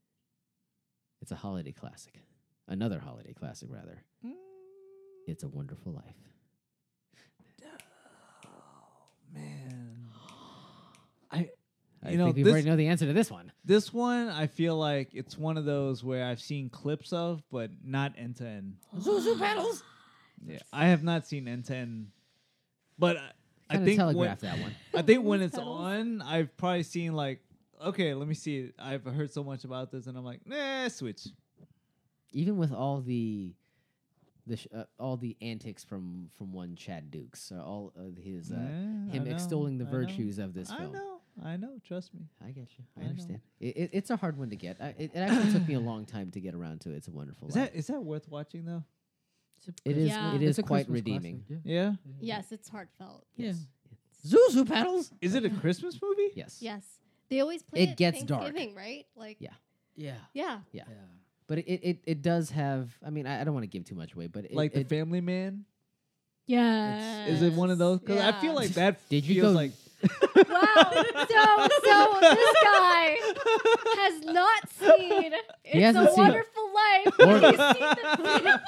S1: it's a holiday classic. Another holiday classic, rather. It's a Wonderful Life.
S3: Man.
S1: I
S3: You know,
S1: think we
S3: this-
S1: already know the answer to this one.
S3: This one, I feel like it's one of those where I've seen clips of, but not end to end.
S2: Zuzu pedals.
S3: Yeah, I have not seen end to end, but I
S1: Kind of
S3: think
S1: telegraphed that one.
S3: I think when
S4: Those
S3: it's
S4: pedals.
S3: on, I've probably seen like, okay, let me see it. I've heard so much about this, and I'm like, nah, switch.
S1: Even with all all the antics from one Chad Dukes, all of his
S3: Yeah, I
S1: him
S3: know,
S1: extolling the
S3: I know.
S1: virtues of this film.
S3: I know. Trust me.
S1: I get you. I
S3: I know.
S1: understand. It's a hard one to get. It actually took me a long time to get around to it. It's a Wonderful Life.
S3: Is that worth watching though?
S1: It is.
S4: Yeah.
S1: It
S2: It's
S1: is
S2: a
S1: quite
S2: Christmas
S1: redeeming.
S2: classic, yeah.
S3: Yeah.
S4: Yes, it's heartfelt.
S2: Yeah.
S1: Yes.
S2: Zuzu pedals.
S3: Is it a Christmas movie?
S1: Yes.
S4: Yes. They always play
S1: It
S4: it
S1: gets dark.
S4: Thanksgiving, right? Like
S1: Yeah.
S2: Yeah.
S4: yeah.
S1: Yeah. But it does have. I mean, I don't want to give too much away, but
S3: Like the Family Man?
S4: Yeah.
S3: Is it one of those? Because I feel like that
S1: Did you
S3: feels
S1: go-
S3: like
S4: Wow. So this guy has not seen It's
S1: hasn't
S4: a
S1: seen-
S4: Wonderful Life.
S1: Or-
S4: He's seen the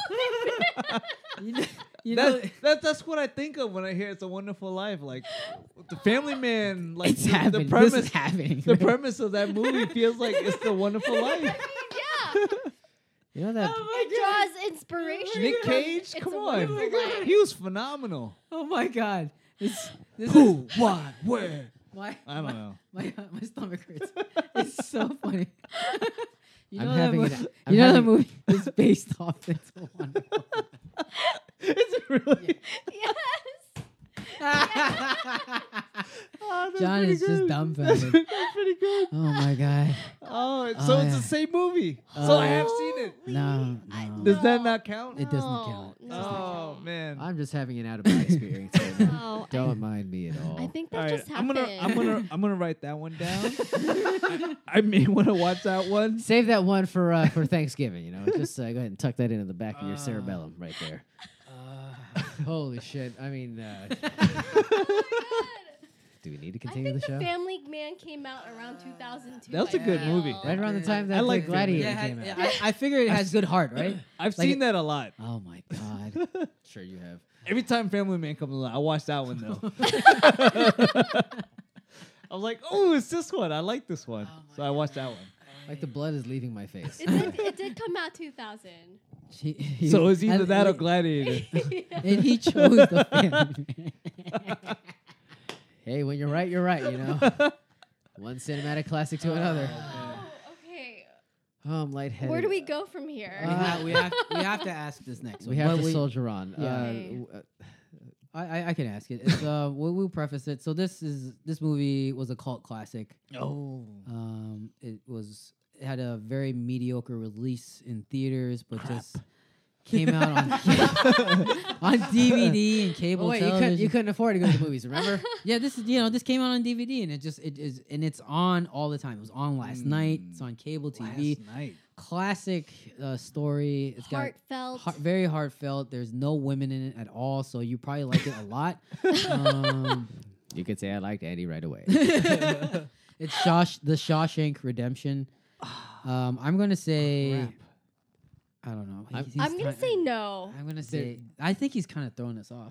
S2: You know,
S3: that's what I think of when I hear "It's a Wonderful Life." Like the Family Man, like
S1: It's
S3: the
S1: happening.
S3: premise,
S1: This is happening.
S3: the premise of that movie feels like it's the Wonderful Life.
S4: Yeah.
S1: You know that.
S4: It draws inspiration.
S3: Nick
S4: from
S3: Cage,
S4: It's
S3: come
S4: a
S3: on,
S4: Wonderful Life.
S3: he was phenomenal.
S2: oh my god. This
S3: Who, what, where?
S2: my
S3: I don't know.
S2: my stomach hurts. It's so funny. You
S1: I'm
S2: know that
S1: having
S2: movie,
S1: an- I'm
S2: you know that
S1: having-
S2: movie is based off It's a Wonderful
S3: Is it really?
S4: Yes.
S3: Oh, that's
S2: John
S3: pretty
S2: is just
S3: good.
S2: dumbfounded.
S3: That's pretty good.
S2: Oh my god.
S3: Oh,
S2: Oh,
S3: so it's
S2: yeah.
S3: the same movie. So I have
S4: Holy-
S3: seen it.
S2: No,
S4: I-
S2: no.
S3: Does that not count?
S2: It doesn't
S4: No,
S2: count.
S4: no.
S3: Oh man.
S1: I'm just having an out of body experience. Right now.
S4: No,
S1: Don't mind me at all.
S4: I think that
S3: All right,
S4: just
S3: I'm
S4: happened.
S3: I'm gonna write that one down. I may want to watch that one.
S1: Save that one for Thanksgiving. You know, just go ahead and tuck that into the back of your cerebellum right there. Holy shit! I mean, do we need to
S4: I
S1: continue
S4: think
S1: the
S4: the
S1: show?
S4: Family Man came out around 2002.
S3: That was a
S4: I
S3: good
S4: feel.
S3: movie.
S1: Right around the time that
S3: I like
S1: the Gladiator
S2: Yeah,
S1: came out.
S2: I figure it has good heart, right?
S3: I've
S2: Like
S3: seen
S2: it-
S3: that a lot.
S1: Oh my god! Sure you have.
S3: Every time Family Man comes along, I watch that one though. I was like, oh, it's this one. I like this one, so I watched that one.
S1: Like the blood is leaving my face.
S4: It did come out 2000.
S3: So it's either
S2: and-
S3: that or Gladiator.
S2: and he chose the family.
S1: Hey, when you're right, you know. One cinematic classic to another.
S4: Okay.
S1: Oh, I'm lightheaded.
S4: Where do we go from here?
S2: we have to ask this next
S1: We
S2: one.
S1: have
S2: But
S1: to soldier on.
S2: Yeah.
S4: Okay.
S2: I can ask it. It's we'll preface it. So this movie was a cult classic.
S3: Oh.
S2: It had a very mediocre release in theaters, but just came out on on DVD and cable
S1: Oh, wait,
S2: television.
S1: you couldn't afford to go to the movies, remember?
S2: Yeah, this came out on DVD and it is and it's on all the time. It was on last night. It's on cable TV.
S3: Last night.
S2: Classic story. It's
S4: Heartfelt.
S2: got very heartfelt. There's no women in it at all, so you probably like it a lot.
S1: You could say I liked Andy right away.
S2: It's the Shawshank Redemption. I'm gonna say,
S3: Crap.
S2: I don't know.
S4: I'm gonna say no.
S2: I'm gonna say. I think he's kind of throwing us off.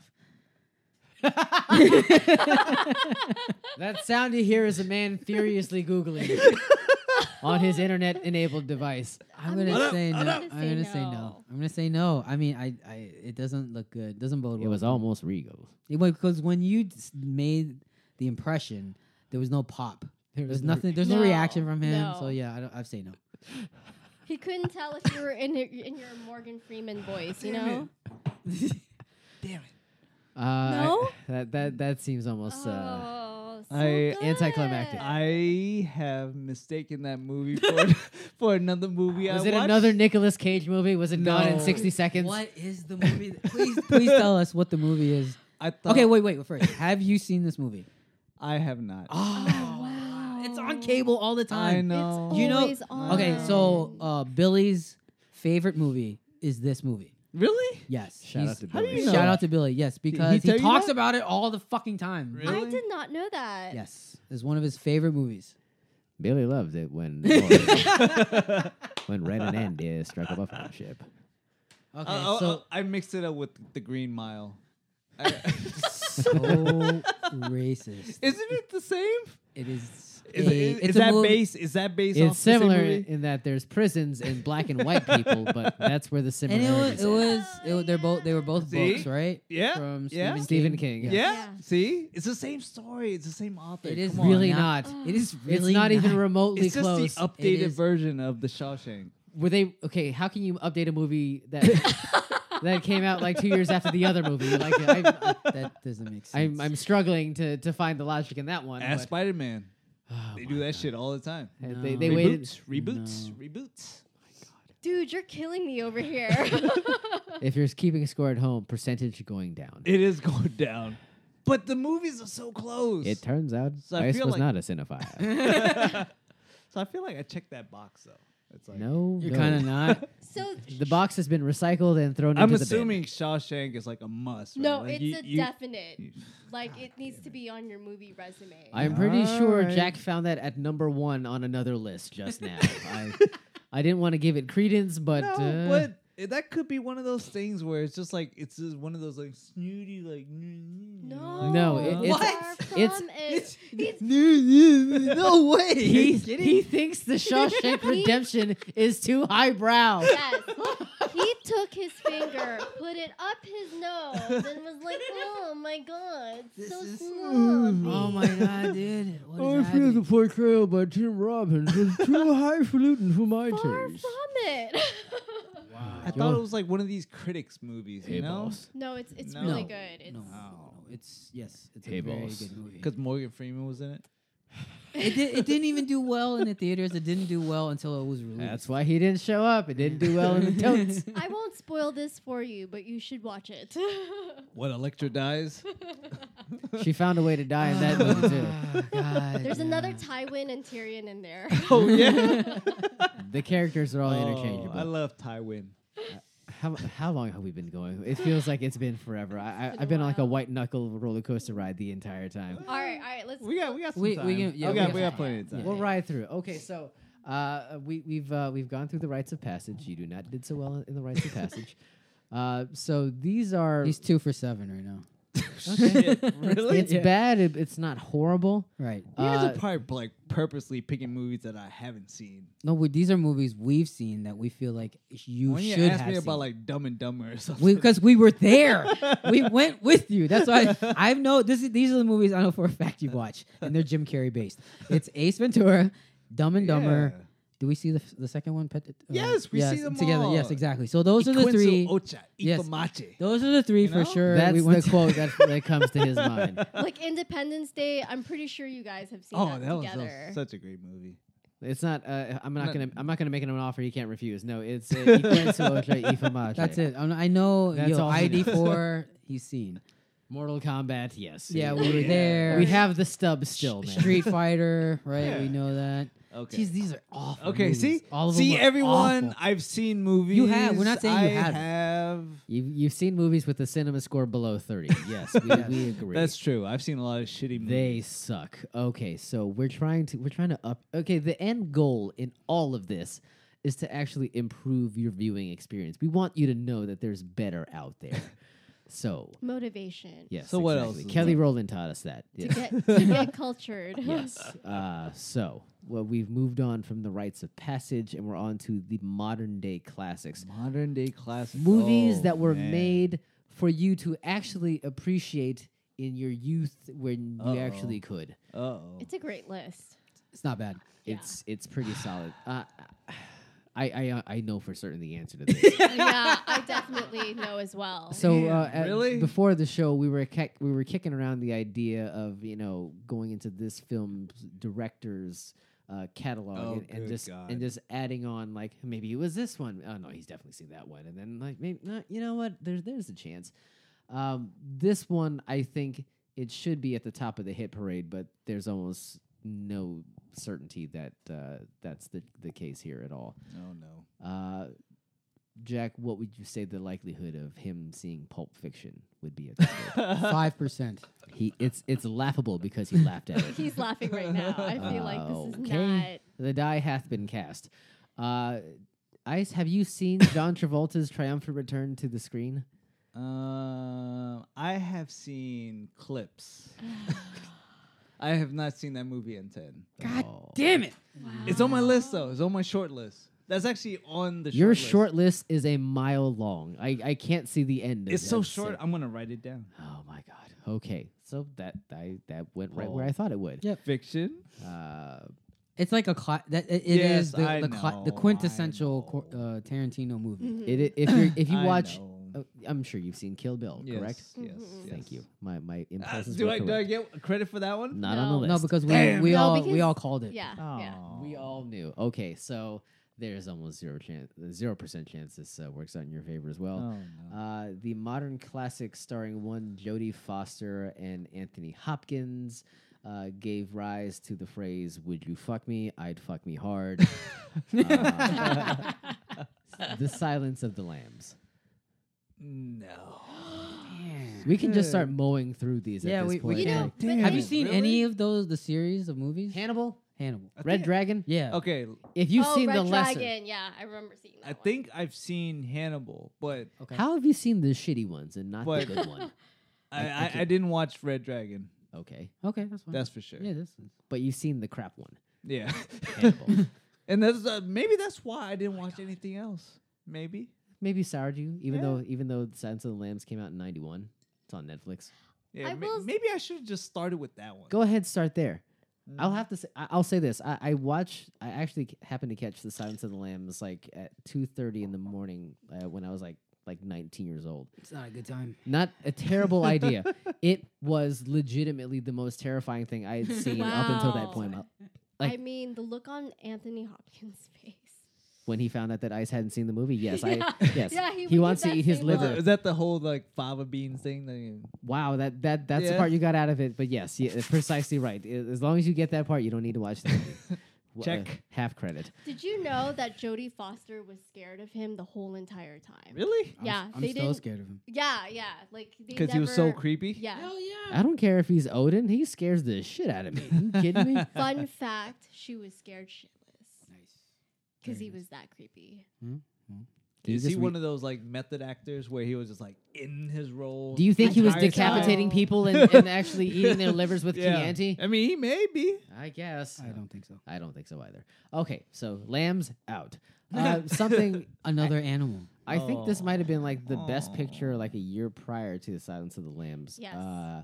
S1: That sound you hear is a man furiously Googling on his internet-enabled device.
S2: I'm gonna say no.
S4: I'm
S2: I'm
S4: gonna
S2: gonna
S4: say
S2: say no.
S4: no.
S2: I'm gonna say no. I mean, it doesn't look good. Doesn't bode well.
S1: It was almost regal.
S2: because when you made the impression, there was no pop. There's nothing. There's no
S4: No,
S2: reaction from him.
S4: no.
S2: So yeah, I'd say no.
S4: He couldn't tell if you were in your Morgan Freeman voice, you know?
S3: Damn it.
S4: No?
S1: That seems almost
S4: Oh, so
S3: I-
S4: good.
S1: anticlimactic.
S3: I have mistaken that movie for another movie
S1: was
S3: I
S1: it
S3: watched.
S1: another Nicolas Cage movie? Was it Gone in
S3: No.
S1: 60 Seconds?
S2: What is the movie? Please tell us what the movie is.
S3: I thought,
S2: Okay, wait. First, have you seen this movie?
S3: I have not.
S2: Oh,
S4: wow.
S2: it's on cable all the time.
S3: I know.
S4: It's
S2: You know-
S4: always on.
S2: Okay, so Billy's favorite movie is this movie.
S3: Really?
S2: Yes.
S1: Shout out to
S3: How do
S1: Billy.
S3: you know?
S2: Shout out to Billy. Yes, because
S3: tell
S2: he
S3: you
S2: talks
S3: that?
S2: about it all the fucking time.
S3: Really?
S4: I did not know that.
S2: Yes, it's one of his favorite movies.
S1: Billy loved it when when Ren and Andy struck up a friendship.
S2: Okay, so
S3: I mixed it up with The Green Mile.
S2: so racist.
S3: Isn't it the same?
S2: It is.
S3: Is,
S2: it's
S3: is
S2: a
S3: that
S2: movie-
S3: base? Is that based
S1: It's
S3: off the same
S1: similar
S3: movie?
S1: in that there's prisons and black and white people, but that's where the
S2: And
S1: similarities
S2: they were both
S3: See?
S2: books, right?
S3: Yeah,
S2: From
S3: yeah.
S1: Stephen King.
S3: Yeah.
S4: Yeah.
S3: See, it's the same story. It's the same author.
S2: It is
S3: Come on.
S1: Really
S2: now.
S1: not.
S2: It is really
S1: It's not even remotely
S3: It's just
S1: close.
S3: the updated
S2: is-
S3: version of The Shawshank.
S1: Were they okay? How can you update a movie that that came out like 2 years after the other movie? Like
S2: That doesn't make sense.
S1: I'm struggling to find the logic in that one.
S3: As
S1: but-
S3: Spider-Man,
S1: Oh
S3: they
S1: my
S3: do that
S1: God.
S3: shit all the time.
S1: And
S2: No.
S1: They waited.
S3: Reboots.
S2: No.
S3: Reboots.
S4: Dude, you're killing me over here.
S1: If you're keeping score at home, percentage going down.
S3: It is going down, but the movies are so close.
S1: It turns out
S3: So I
S1: Ice
S3: feel
S1: was
S3: like-
S1: not a cinephile.
S3: So I feel like I checked that box though. It's like
S1: No,
S2: You're
S1: no.
S2: kind of not.
S4: So
S1: The box has been recycled and thrown
S3: I'm
S1: into the
S3: assuming Shawshank is like a must. Right?
S4: no,
S3: Like
S4: it's a
S3: you-
S4: definite. Like it needs to be on your movie resume.
S1: bin. I'm pretty sure
S3: Alright.
S1: Jack found that at number 1 on another list just now. I didn't want to give it credence, but
S3: No, but that could be one of those things where it's just like it's just one of those like snooty like.
S4: No,
S1: No, it's-
S4: far from
S1: it's-
S4: it. It's
S2: No way.
S1: he thinks the Shawshank Redemption is too highbrow.
S4: yes. He took his finger, put it up his nose, and was like, "Oh my god,
S2: This
S4: so
S2: is-
S4: snobby."
S2: Oh my god, dude. What is
S1: I feel the
S2: happening?
S1: portrayal by Tim Robbins was too highfalutin for my
S4: Far from
S1: taste.
S4: it.
S3: I thought it was like one of these critics movies,
S1: Hey,
S3: you know?
S1: boss.
S4: no, it's
S3: No.
S4: really
S2: No.
S4: good. It's
S2: No, it's it's
S1: Hey,
S2: a very
S1: boss.
S2: good movie.
S3: Because Morgan Freeman was in it.
S2: It didn't even do well in the theaters. It didn't do well until it was released.
S1: That's why he didn't show up. It didn't do well in the totes.
S4: I won't spoil this for you, but you should watch it.
S3: What, Electra dies?
S1: She found a way to die in that movie too.
S2: God,
S4: There's
S2: yeah.
S4: another Tywin and Tyrion in there.
S3: Oh, yeah.
S1: The characters are all
S3: Oh,
S1: interchangeable.
S3: I love Tywin.
S1: How long have we been going? It feels like it's been forever. I've been on like a
S4: while.
S1: white knuckle roller coaster ride the entire time.
S4: all right, let's.
S3: We got some
S2: We-
S3: time.
S2: we can- yeah,
S3: we
S2: we
S3: got
S2: got
S3: we got
S2: time.
S3: plenty of time.
S2: Yeah.
S1: We'll ride through. Okay, so we've gone through the rites of passage. You do not did so well in the rites of passage. So these are
S2: He's 2 for 7 right now.
S3: Shit, really?
S1: It's bad. It's not horrible.
S2: Right.
S3: You guys
S1: Uh,
S3: are probably like purposely picking movies that I haven't seen.
S2: No, these are movies we've seen that we feel like you
S3: When you
S2: should
S3: ask
S2: have
S3: me
S2: seen.
S3: about like Dumb and Dumber or something,
S2: Because we were there. We went with you. That's why I know these are the movies I know for a fact you've watched, and they're Jim Carrey based. It's Ace Ventura, Dumb and Dumber.
S3: Yeah.
S2: Do we see the second one?
S3: Yes, we see them
S2: together.
S3: all.
S2: Yes, exactly. So those are the
S3: Iquinsu
S2: three.
S3: Ocha,
S2: Yes.
S3: Ifamache.
S2: Those are the three
S3: You
S2: for
S3: know?
S2: sure.
S1: That's
S2: we
S1: the
S2: went to-
S1: quote that comes to his mind.
S4: Like Independence Day, I'm pretty sure you guys have seen
S3: Oh,
S4: that
S3: that was
S4: together.
S3: such a great movie.
S1: It's not. I'm not
S3: No.
S1: gonna make him an offer he can't refuse. No, it's Iquensu Otra Ifamache.
S2: That's it. I know.
S1: That's all he knows.
S2: ID4. He's seen.
S1: Mortal Kombat. Yes.
S2: Yeah,
S1: It-
S2: we were
S3: Yeah.
S2: there.
S1: We have the stub still, man.
S2: Street Fighter. Right.
S3: Yeah.
S2: We know that.
S3: Okay.
S2: Jeez, these are awful.
S3: Okay,
S2: movies.
S3: see,
S2: all of them
S3: see,
S2: are
S3: everyone.
S2: awful.
S3: I've seen movies.
S2: You have. We're not saying you
S3: I
S2: haven't.
S3: have.
S1: You've seen movies with the cinema score below 30. Yes, we agree.
S3: That's true. I've seen a lot of shitty movies.
S1: They suck. Okay, so we're trying to up. Okay, the end goal in all of this is to actually improve your viewing experience. We want you to know that there's better out there. So
S4: Motivation.
S1: yes.
S3: So what
S1: exactly.
S3: else is
S1: Kelly
S3: there?
S1: Rowland taught us that.
S4: To
S1: Yes.
S4: get cultured.
S1: Yes. So well, we've moved on from the rites of passage, and we're on to the modern day classics.
S3: Modern day classics.
S1: Movies
S3: Oh,
S1: that were
S3: man.
S1: made for you to actually appreciate in your youth when you
S3: Uh-oh.
S1: actually could.
S3: Uh-oh.
S4: It's a great list.
S2: It's not bad.
S4: Yeah.
S1: It's pretty solid. I know for certain the answer to this.
S4: Yeah, I definitely know as well.
S1: So
S3: Damn, really?
S1: before the show, we were kicking around the idea of going into this film's director's catalog
S3: Oh,
S1: and
S3: good
S1: just
S3: God.
S1: and just adding on like maybe it was this one. Oh no, he's definitely seen that one. And then like maybe not. You know what? There's a chance. This one I think it should be at the top of the hit parade, but there's almost no certainty that that's the case here at all.
S3: Oh no.
S1: Jack, what would you say the likelihood of him seeing Pulp Fiction would be at this rate?
S2: 5%.
S1: It's laughable because he laughed at it.
S4: He's laughing right now. I feel like this is
S1: Okay. The die hath been cast. Ice, have you seen John Travolta's triumphant return to the screen?
S3: I have seen clips. I have not seen that movie in 10.
S2: God
S1: Oh.
S2: damn it.
S3: It's on my list though. It's on my short list. That's actually on the
S1: Your
S3: short
S1: short list is a mile long. I can't see the end of
S3: It's so
S1: that,
S3: short. I'm gonna write it down.
S1: Oh my god. Okay. So that went right where I thought it would.
S2: Yep.
S3: Fiction.
S2: It's like a it
S3: Yes,
S2: is the
S3: I
S2: the
S3: know,
S2: quintessential
S3: I know.
S2: Tarantino movie.
S4: Mhm.
S1: If you
S3: I
S1: watch,
S3: know.
S1: I'm sure you've seen Kill Bill,
S3: Yes,
S1: correct?
S3: Yes.
S4: Mhm.
S1: Thank
S3: yes.
S1: you. My impulses
S3: Do
S1: were
S3: I
S1: correct.
S3: get credit for that one?
S1: Not on the
S4: No.
S1: list.
S2: No, because
S3: Damn.
S2: we
S4: No,
S2: all
S4: because-
S2: called it.
S4: Yeah. Yeah.
S1: We all knew. Okay, so there's almost 0% chance this works out in your favor as well.
S3: Oh, no.
S1: The modern classic starring one Jodie Foster and Anthony Hopkins gave rise to the phrase "Would you fuck me? I'd fuck me hard." The Silence of the Lambs.
S3: No.
S1: We can just start mowing through these
S2: Yeah,
S1: at this
S2: we
S1: point.
S4: You know,
S1: Like,
S4: but
S2: Have you
S4: it-
S2: seen
S3: Really?
S2: any of the series of movies?
S1: Hannibal,
S2: Hannibal.
S1: Red Dragon.
S2: Yeah.
S3: Okay,
S1: If you've
S4: oh,
S1: seen
S4: Red
S1: the lesser,
S4: Dragon. Yeah, I remember seeing that
S3: I
S4: one.
S3: think I've seen Hannibal, but
S2: Okay.
S1: how have you seen the shitty ones and not
S3: But-
S1: the good one?
S3: I didn't watch Red Dragon.
S1: Okay,
S2: Okay, that's fine.
S3: That's for sure.
S2: Yeah, this is.
S1: but you've seen the crap one.
S3: Yeah.
S1: Hannibal.
S3: And that's maybe that's why I didn't watch anything else. Maybe.
S1: Maybe soured you, even
S3: Yeah.
S1: though Silence of the Lambs came out in '91. It's on Netflix.
S3: Yeah.
S4: I will s-
S3: Maybe I should have just started with that one.
S1: Go ahead, start there.
S3: Mm.
S1: I'll have to say, I'll say this. I actually happened to catch the Silence of the Lambs like at 2:30 in the morning when I was like 19 years old.
S2: It's not a good time.
S1: Not a terrible idea. It was legitimately the most terrifying thing I had seen up until that
S4: Wow.
S1: point.
S4: I
S1: like-
S4: mean, the look on Anthony Hopkins' face.
S1: When he found out that Ice hadn't seen the movie, yes,
S4: Yeah.
S1: yes,
S4: Yeah, he
S1: he
S4: would
S1: wants
S4: give
S1: to
S4: that
S1: eat his
S4: same
S1: liver.
S4: look.
S3: Is that the whole like fava beans thing?
S1: Wow, that's the
S3: Yeah.
S1: part you got out of it. But yes, yeah, precisely right. As long as you get that part, you don't need to watch the movie.
S3: Check.
S1: Half credit.
S4: Did you know that Jodie Foster was scared of him the whole entire time?
S3: Really?
S4: Yeah,
S2: I'm
S4: they
S2: still
S4: didn't-
S2: scared of him.
S4: Yeah, yeah. Like they
S3: Because he was so
S4: never-
S3: creepy.
S4: Yeah.
S2: yeah.
S1: I don't care if he's Odin. He scares the shit out of me. You kidding me?
S4: Fun fact: she was scared shitless
S2: Nice.
S4: because
S2: Very
S4: he
S2: nice.
S4: was that creepy.
S1: Can you
S3: Is
S1: just
S3: he
S1: re-
S3: one of those like method actors where he was just like in his role?
S1: Do you think he was
S3: entire
S1: decapitating
S3: time?
S1: people and actually eating their livers with Chianti?
S3: I mean, he may be.
S1: I guess.
S2: I don't think so.
S1: I don't think so either. Okay, so lambs out. Something
S2: Another animal.
S1: I think this
S3: Oh.
S1: might have been like the best picture like a year prior to the Silence of the Lambs.
S4: Yes.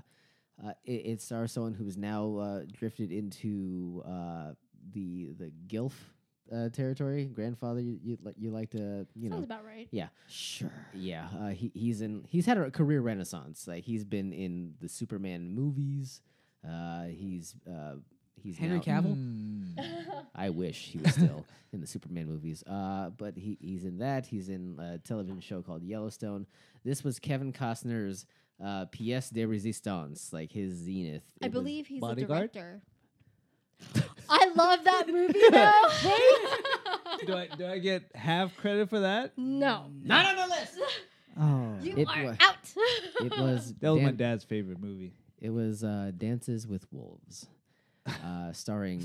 S1: It stars someone who's now drifted into the GILF territory. Grandfather, you like to
S4: Sounds
S1: know.
S4: about right.
S1: Yeah,
S2: Sure.
S1: yeah. He's had a career renaissance. Like he's been in the Superman movies. He's
S2: Henry
S1: now-
S2: Cavill?
S1: I wish he was still in the Superman movies. But he's in that. He's in a television show called Yellowstone. This was Kevin Costner's pièce de résistance, like his zenith.
S4: I
S1: It was-
S4: believe he's
S3: Bodyguard?
S4: a director. I love that movie though.
S3: Do I get half credit for that?
S4: No.
S2: Not on the list.
S3: Oh,
S4: You
S1: It
S4: are
S1: wa-
S4: out.
S1: It was
S3: that was my
S1: Dan-
S3: dad's favorite movie.
S1: It was Dances with Wolves, starring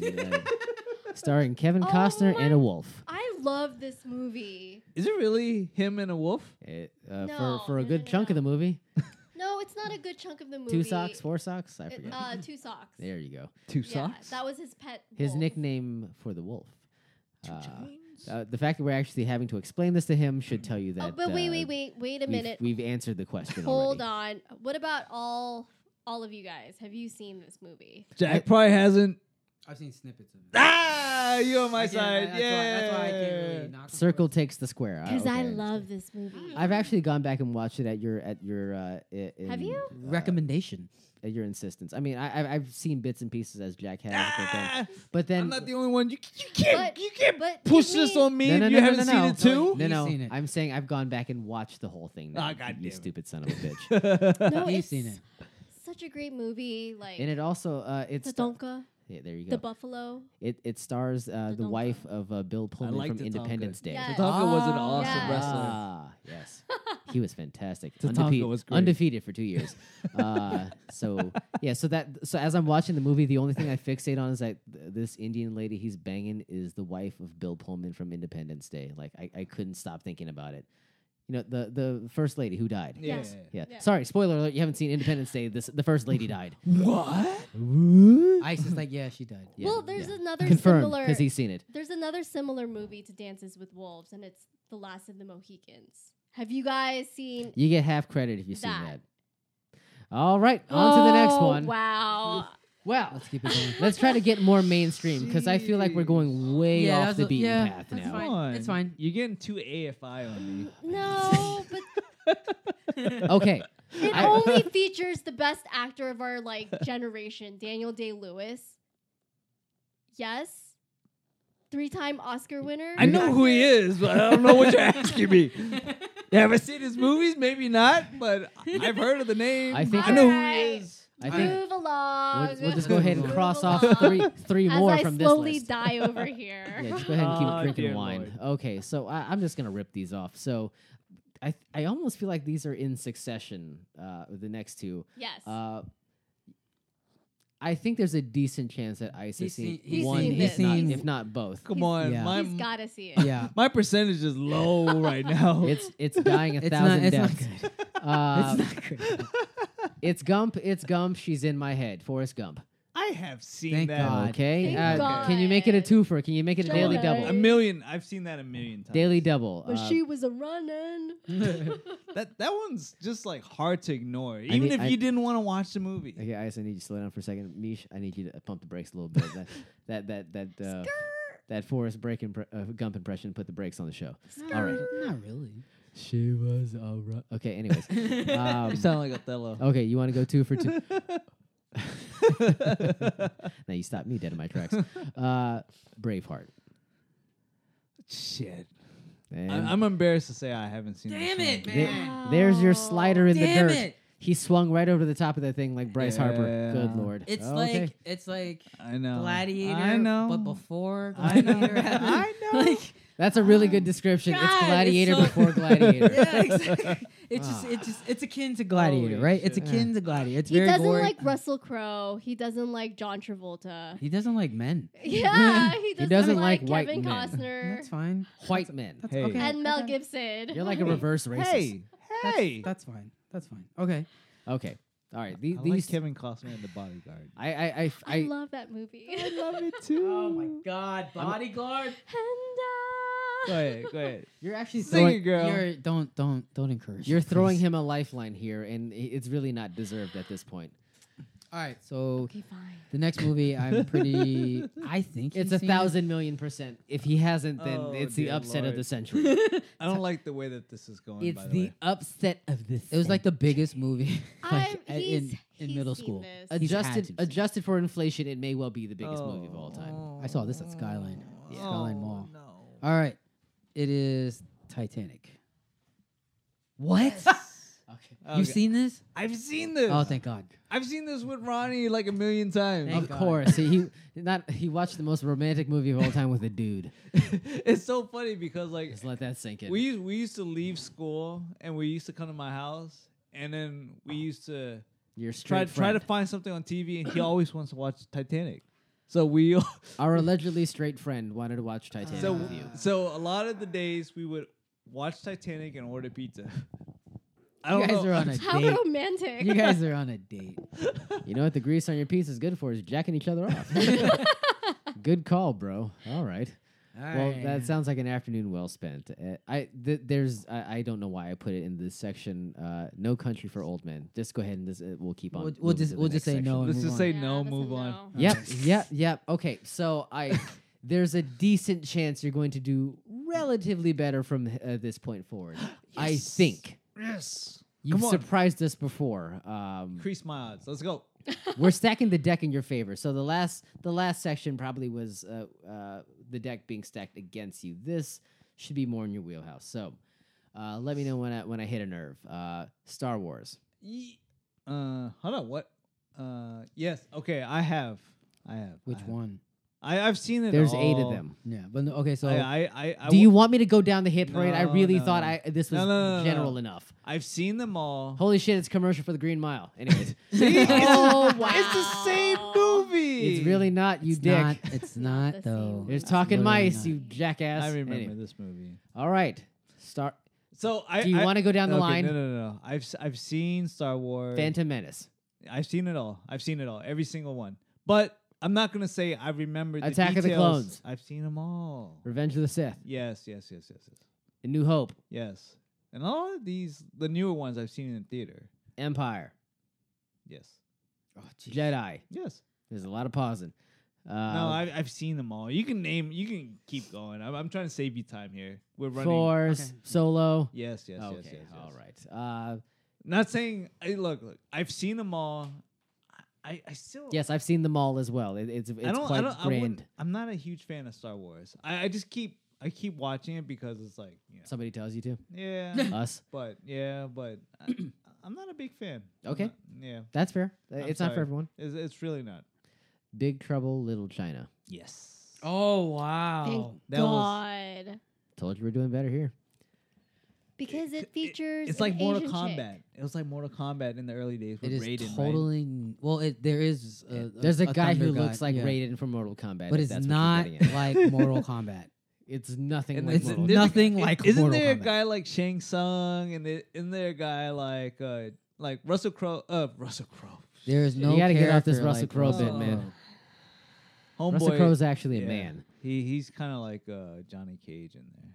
S1: Kevin
S4: Oh
S1: Costner
S4: my-
S1: and a wolf.
S4: I love this movie.
S3: Is it really him and a wolf?
S4: No,
S1: For a
S4: no,
S1: good
S4: no,
S1: chunk of
S4: no.
S1: the movie.
S4: No, it's not a good chunk of the movie.
S1: 2 socks, 4 socks, I forget.
S4: 2 socks.
S1: There you go.
S3: Two
S4: Yeah, that was his pet.
S1: His
S4: wolf.
S1: nickname for the wolf. The fact that we're actually having to explain this to him should tell you that.
S4: Oh, but wait a minute.
S1: We've answered the question.
S4: Hold
S1: already.
S4: on. What about all of you guys? Have you seen this movie?
S3: Jack probably hasn't.
S2: I've seen snippets of it.
S3: Ah, you on my
S2: I can't-
S3: side.
S2: that's
S3: Yeah.
S2: why I can't really knock him
S1: Circle
S2: for it.
S1: takes the square.
S4: Because I
S1: okay,
S4: love this movie.
S1: I've actually gone back and watched it at your
S4: Have you?
S2: Recommendation.
S1: At your insistence. I mean, I've seen bits and pieces as Jack has,
S3: Ah,
S1: but then
S3: I'm not the only one. You can't.
S4: But-
S3: you can't
S4: but
S3: push
S4: give
S3: this
S4: me-
S3: on me.
S1: No, no,
S3: if
S1: no,
S3: you
S1: no,
S3: haven't
S1: no,
S3: seen
S1: no.
S3: it too.
S2: He's
S1: no,
S2: seen it.
S1: I'm saying I've gone back and watched the whole thing. Now,
S3: Ah, God
S1: you
S3: damn it.
S1: stupid son of a bitch.
S4: No,
S2: He's
S4: it's
S2: seen it.
S4: such a great movie. Like
S1: And it also it's
S4: the Donka,
S1: yeah, there you
S4: the
S1: go.
S4: buffalo.
S1: It stars the
S4: Donka.
S1: wife of Bill Pullman
S3: like
S1: from
S3: the
S1: Independence
S3: Tonka.
S1: Day.
S4: Yes.
S3: Tatanka was an awesome
S4: Yes.
S3: wrestler.
S1: Ah, yes. He was fantastic.
S3: Tatanka was great.
S1: Undefeated for 2 years. So as I'm watching the movie, the only thing I fixate on is that this Indian lady he's banging is the wife of Bill Pullman from Independence Day. Like I couldn't stop thinking about it. You know, the first lady who died.
S3: Yeah.
S4: Yes.
S1: Yeah.
S4: Yeah.
S1: Sorry, spoiler alert, you haven't seen Independence Day. The first lady died.
S3: What?
S2: Ice is like, yeah, she died.
S1: Yeah,
S4: Well, there's
S1: yeah.
S4: another
S1: Confirmed
S4: similar.
S1: because he's seen it.
S4: There's another similar movie to Dances with Wolves, and it's The Last of the Mohicans. Have you guys seen
S1: You get half credit if you've seen
S4: That.
S1: that. All right, on to the next
S4: Oh,
S1: one.
S4: Wow.
S1: Well,
S2: Let's keep it going.
S1: let's try to get more mainstream because I feel like we're going way
S2: Yeah,
S1: off
S2: that's
S1: the
S2: a-
S1: beaten
S2: yeah,
S1: path
S2: that's
S1: now.
S2: fine.
S3: Come on.
S2: It's fine.
S3: You're getting too AFI on me.
S4: No, but
S1: Okay,
S4: it
S1: I-
S4: only features the best actor of our generation, Daniel Day-Lewis. Yes. 3-time Oscar winner.
S3: I know who he is, but I don't know what you're asking me. You ever seen his movies? Maybe not, but I've heard of the name.
S1: I think-
S3: I know who
S4: Alright.
S3: he is.
S1: I think
S4: Move along.
S1: we'll just go ahead and
S2: Move
S1: cross off
S4: along.
S1: three
S4: As
S1: more
S4: I
S1: from this
S4: slowly
S1: list.
S4: die over here.
S1: Yeah, just go ahead and keep
S3: Oh,
S1: drinking
S3: dear
S1: wine.
S3: Lord.
S1: Okay, so I'm just gonna rip these off. So I almost feel like these are in succession. The next two.
S4: Yes.
S1: I think there's a decent chance that Ice has
S2: He's
S1: seen
S2: seen- he's
S1: one,
S4: seen
S1: if
S4: this.
S1: not,
S2: He's-
S1: if not both.
S3: Come on,
S2: Yeah.
S4: He's
S3: my
S4: gotta see it.
S2: Yeah.
S3: my percentage is low right now.
S1: It's dying a
S2: It's
S1: thousand
S2: not, it's not
S1: deaths.
S2: good.
S1: Uh,
S2: It's not good.
S1: It's Gump. It's Gump. She's in my head. Forrest Gump.
S3: I have seen
S2: Thank
S3: that
S2: God.
S1: Okay.
S4: Thank
S1: Can you make it a
S4: God.
S1: twofer? Can you make it a daily
S4: Jonas.
S1: double?
S3: a million. I've seen that a million times.
S1: Daily double.
S4: But she was a running.
S3: That one's just like hard to ignore, even
S1: need-
S3: if
S1: I-
S3: you didn't want to watch the movie.
S1: Okay, Ice. I need you to slow down for a second. Mish, I need you to pump the brakes a little bit. That Forrest Gump impression put the brakes on the show. All right.
S2: Not really.
S1: She was a Okay. Anyways.
S3: You sound like Othello.
S1: Okay. You want to go 2 for 2? Now you stopped me dead in my tracks. Braveheart.
S3: Shit.
S1: And
S3: I'm embarrassed to say I haven't seen.
S2: Damn
S3: this
S2: it,
S3: one.
S2: man.
S1: there's your slider in
S2: Damn
S1: the dirt.
S2: it.
S1: He swung right over the top of that thing like Bryce Harper.
S3: Yeah.
S1: Good lord.
S2: It's
S1: Okay.
S2: like
S3: I know.
S2: Gladiator,
S3: I know.
S2: but before
S3: I know.
S2: Gladiator happened.
S3: I know.
S2: Like
S1: That's a really good description.
S2: God,
S1: it's
S2: it's
S1: Gladiator
S2: so-
S1: before Gladiator.
S2: Yeah, exactly. It's akin to Gladiator,
S3: Holy
S2: right? It's
S3: shit.
S2: akin to Gladiator. It's
S4: He
S2: very
S4: doesn't
S2: gory.
S4: like Russell Crowe. He doesn't like John Travolta.
S2: He doesn't like men.
S4: Yeah, he doesn't,
S1: doesn't
S4: like
S1: like white
S4: Kevin
S1: men.
S4: Costner
S2: That's fine.
S1: White men.
S2: That's
S3: Hey.
S2: okay.
S4: and Mel
S2: okay.
S4: Gibson.
S1: You're like a reverse racist.
S3: Hey, hey.
S2: That's fine. That's fine. Okay.
S1: Okay. All right.
S3: I
S1: These.
S3: like Kevin Costner and The Bodyguard.
S4: I love that movie.
S3: I love it too.
S2: Oh my God, Bodyguard.
S3: Go ahead, go ahead.
S1: You're actually
S3: Sing
S1: throwing.
S3: it, girl.
S2: Don't encourage.
S1: You're
S2: it,
S1: throwing
S2: please.
S1: him a lifeline here, and it's really not deserved at this point.
S2: All right, so
S4: Okay, fine.
S2: the next movie, I'm pretty. I think
S1: It's
S2: he's seen it.
S1: 1,000,000,000%. If he hasn't, then
S3: Oh,
S1: it's the
S3: dear
S1: upset of
S3: Lord.
S1: the century.
S3: I don't like the way that this is going.
S1: It's
S3: by the
S1: the
S3: way.
S1: upset of the.
S2: It was like the biggest movie
S4: I'm-
S2: like,
S4: he's
S2: in middle
S4: seen
S2: school.
S4: this.
S2: He's had to
S1: adjusted
S2: see it.
S1: adjusted for inflation. It may well be the biggest movie of all time.
S2: I saw this at Skyline.
S1: Yeah.
S2: Skyline Mall.
S3: No.
S2: All right, it is Titanic. What?
S1: Okay.
S2: You've seen this?
S3: I've seen this.
S2: Oh, thank God.
S3: I've seen this with Ronnie like a million times.
S2: Thank
S1: Of
S2: God.
S1: course, he watched the most romantic movie of all time with a dude.
S3: It's so funny because like
S1: Just let that sink in.
S3: we used to leave school and we used to come to my house and then we used to
S1: You're
S3: try
S1: straight
S3: to find something on TV and he always wants to watch Titanic. So we
S1: Our allegedly straight friend wanted to watch Titanic
S3: so
S1: with you.
S3: so a lot of the days we would watch Titanic and order pizza. I
S2: You
S3: don't
S2: guys
S3: know.
S2: are on a
S4: How
S2: date.
S4: romantic.
S2: You guys are on a date.
S1: You know what the grease on your pizza is good for is jacking each other off. Good call, bro. All right. Well, that sounds like an afternoon well spent. I don't know why I put it in this section. No Country for Old Men. Just go ahead and we'll keep on.
S2: We'll
S1: moving
S2: just
S1: to the
S2: we'll just
S1: next
S2: say no.
S1: section.
S2: and
S3: Let's
S2: move
S3: just
S2: on.
S3: say
S4: Yeah,
S3: no,
S4: that's a
S3: move
S4: no.
S3: on.
S1: Yep. Okay, so there's a decent chance you're going to do relatively better from this point forward. I
S3: Yes.
S1: think
S3: Yes.
S1: you've
S3: Come on.
S1: surprised us before.
S3: Increase my odds. Let's go.
S1: We're stacking the deck in your favor. So the last section probably was the deck being stacked against you. This should be more in your wheelhouse. So let me know when I hit a nerve. Star Wars.
S3: Hold on. What? Yes. Okay. I have.
S2: Which one?
S3: I've seen it.
S1: There's 8
S3: all.
S1: of them.
S2: Yeah, but no, okay. So
S3: I
S1: Do you want me to go down the hit parade? I
S3: No,
S1: really
S3: no.
S1: thought this was
S3: No.
S1: general enough.
S3: I've seen them all.
S1: Holy shit! It's a commercial for the Green Mile. Anyways,
S4: Oh, wow.
S3: It's the same movie.
S1: it's really not you,
S2: it's
S1: dick.
S2: not. It's not
S4: the
S2: though.
S4: same.
S1: There's
S2: It's
S1: talking
S2: literally
S1: mice,
S2: not.
S1: you jackass.
S3: I remember
S1: Anyway.
S3: this movie.
S1: All right, start.
S3: So I.
S1: Do you want to go down the
S3: okay,
S1: line?
S3: No. I've seen Star Wars.
S1: Phantom Menace,
S3: I've seen it all. Every single one. But I'm not gonna say I remember the
S1: Attack of the
S3: details.
S1: Clones.
S3: I've seen them all.
S1: Revenge of the Sith,
S3: Yes.
S1: A New Hope,
S3: Yes. And all of these, the newer ones, I've seen in the theater.
S1: Empire,
S3: Yes.
S2: Oh, geez.
S1: Jedi.
S3: Yes.
S1: There's a lot of pausing.
S3: No, I've seen them all. You can keep going. I'm trying to save you time here. We're running.
S1: Force,
S2: Okay.
S1: Solo.
S3: Yes.
S1: Okay, all right.
S3: Not saying. Look. I've seen them all. I still.
S1: Yes, I've seen them all as well. It's quite grand.
S3: I'm not a huge fan of Star Wars. I just keep watching it because it's like,
S1: Somebody tells you to.
S3: yeah,
S1: Us.
S3: but I'm not a big fan. I'm
S1: Okay.
S3: not- yeah,
S1: That's fair.
S3: I'm
S1: It's not for
S3: sorry.
S1: everyone.
S3: It's really not.
S1: Big Trouble, Little China.
S3: Yes.
S2: Oh wow.
S4: Thank
S3: That was-
S4: God.
S1: Told you we're doing better here.
S4: Because it features
S3: It's
S4: an
S3: like Mortal
S4: Asian
S3: Kombat.
S4: chick.
S3: It was like Mortal Kombat in the early days with
S2: It is
S3: Raiden, right?
S2: totally well. There is
S1: There's a guy who
S2: thunder
S1: looks like
S2: yeah.
S1: Raiden from Mortal Kombat.
S2: but
S1: if
S2: it's
S1: that's what
S2: not
S1: you're getting at.
S2: like Mortal Kombat.
S1: It's nothing
S3: And
S1: like
S2: It's
S1: Mortal
S3: there's a
S2: nothing
S3: guy-
S2: like
S3: Isn't
S2: Mortal
S3: there a
S2: Kombat.
S3: guy like Shang Tsung and isn't there a guy like Russell Crowe? Russell Crowe.
S2: There is no.
S1: You gotta get off this
S2: character
S1: Russell
S2: like
S1: Crowe
S3: bit,
S2: Russell
S3: man.
S2: Crowe.
S3: Homeboy.
S1: Russell Crowe's actually a
S3: yeah.
S1: man.
S3: He's kind of like Johnny Cage in there.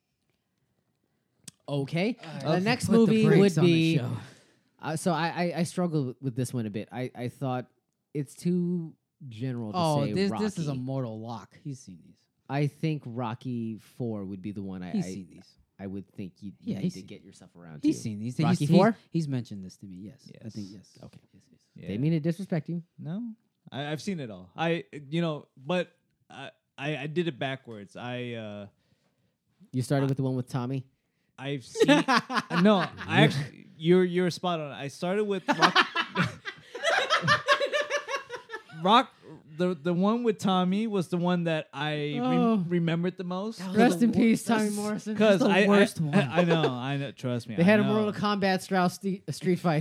S1: Okay.
S2: All
S1: The next
S2: Put the
S1: movie
S2: brakes
S1: would
S2: on the
S1: be.
S2: show.
S1: So I struggled with this one a bit. I thought it's too general to
S2: Oh,
S1: say
S2: this is a
S1: Rocky.
S2: mortal lock. He's seen these.
S1: I think Rocky 4 would be the one
S2: He's seen these.
S1: I would think you
S2: Yeah,
S1: need
S2: he's
S1: to
S2: seen-
S1: get yourself around
S2: He's
S1: to.
S2: seen these.
S1: Rocky
S2: He's-
S1: 4?
S2: He's mentioned this to me. Yes. I
S3: Yes.
S2: think yes.
S1: Okay.
S2: Yes, yes.
S3: Yeah.
S1: They mean to disrespect you.
S3: No, I've seen it all. But I did it backwards.
S1: You started with the one with Tommy.
S3: I've seen no. I actually you're spot on. I started with Rock, the one with Tommy was the one that I
S2: Oh.
S3: remembered the most.
S1: Rest in peace, Tommy Morrison.
S3: Because
S2: the worst one.
S3: I know. Trust me.
S1: They
S3: I
S1: had a
S3: know.
S1: Mortal Kombat Strauss street fight.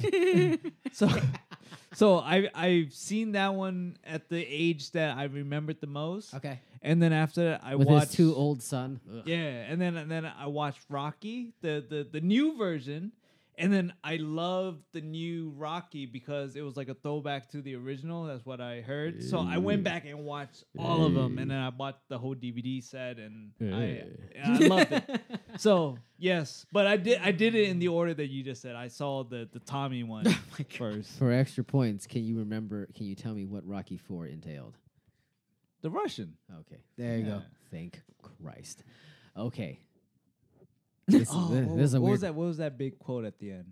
S3: So I've seen that one at the age that I remembered the most.
S1: Okay.
S3: And then after that, I
S1: With
S3: watched
S1: his too old son. Ugh.
S3: Yeah, and then I watched Rocky, the new version, and then I loved the new Rocky because it was like a throwback to the original. That's what I heard. So I went back and watched all of them, and then I bought the whole DVD set, and I loved it. So yes, but I did it in the order that you just said. I saw the Tommy one first.
S1: For extra points, can you tell me what Rocky IV entailed?
S3: The Russian.
S1: Okay.
S2: There you
S3: Yeah.
S2: go.
S1: Thank Christ. Okay. This is a
S3: what
S1: weird.
S3: was that? What was that big quote at the end?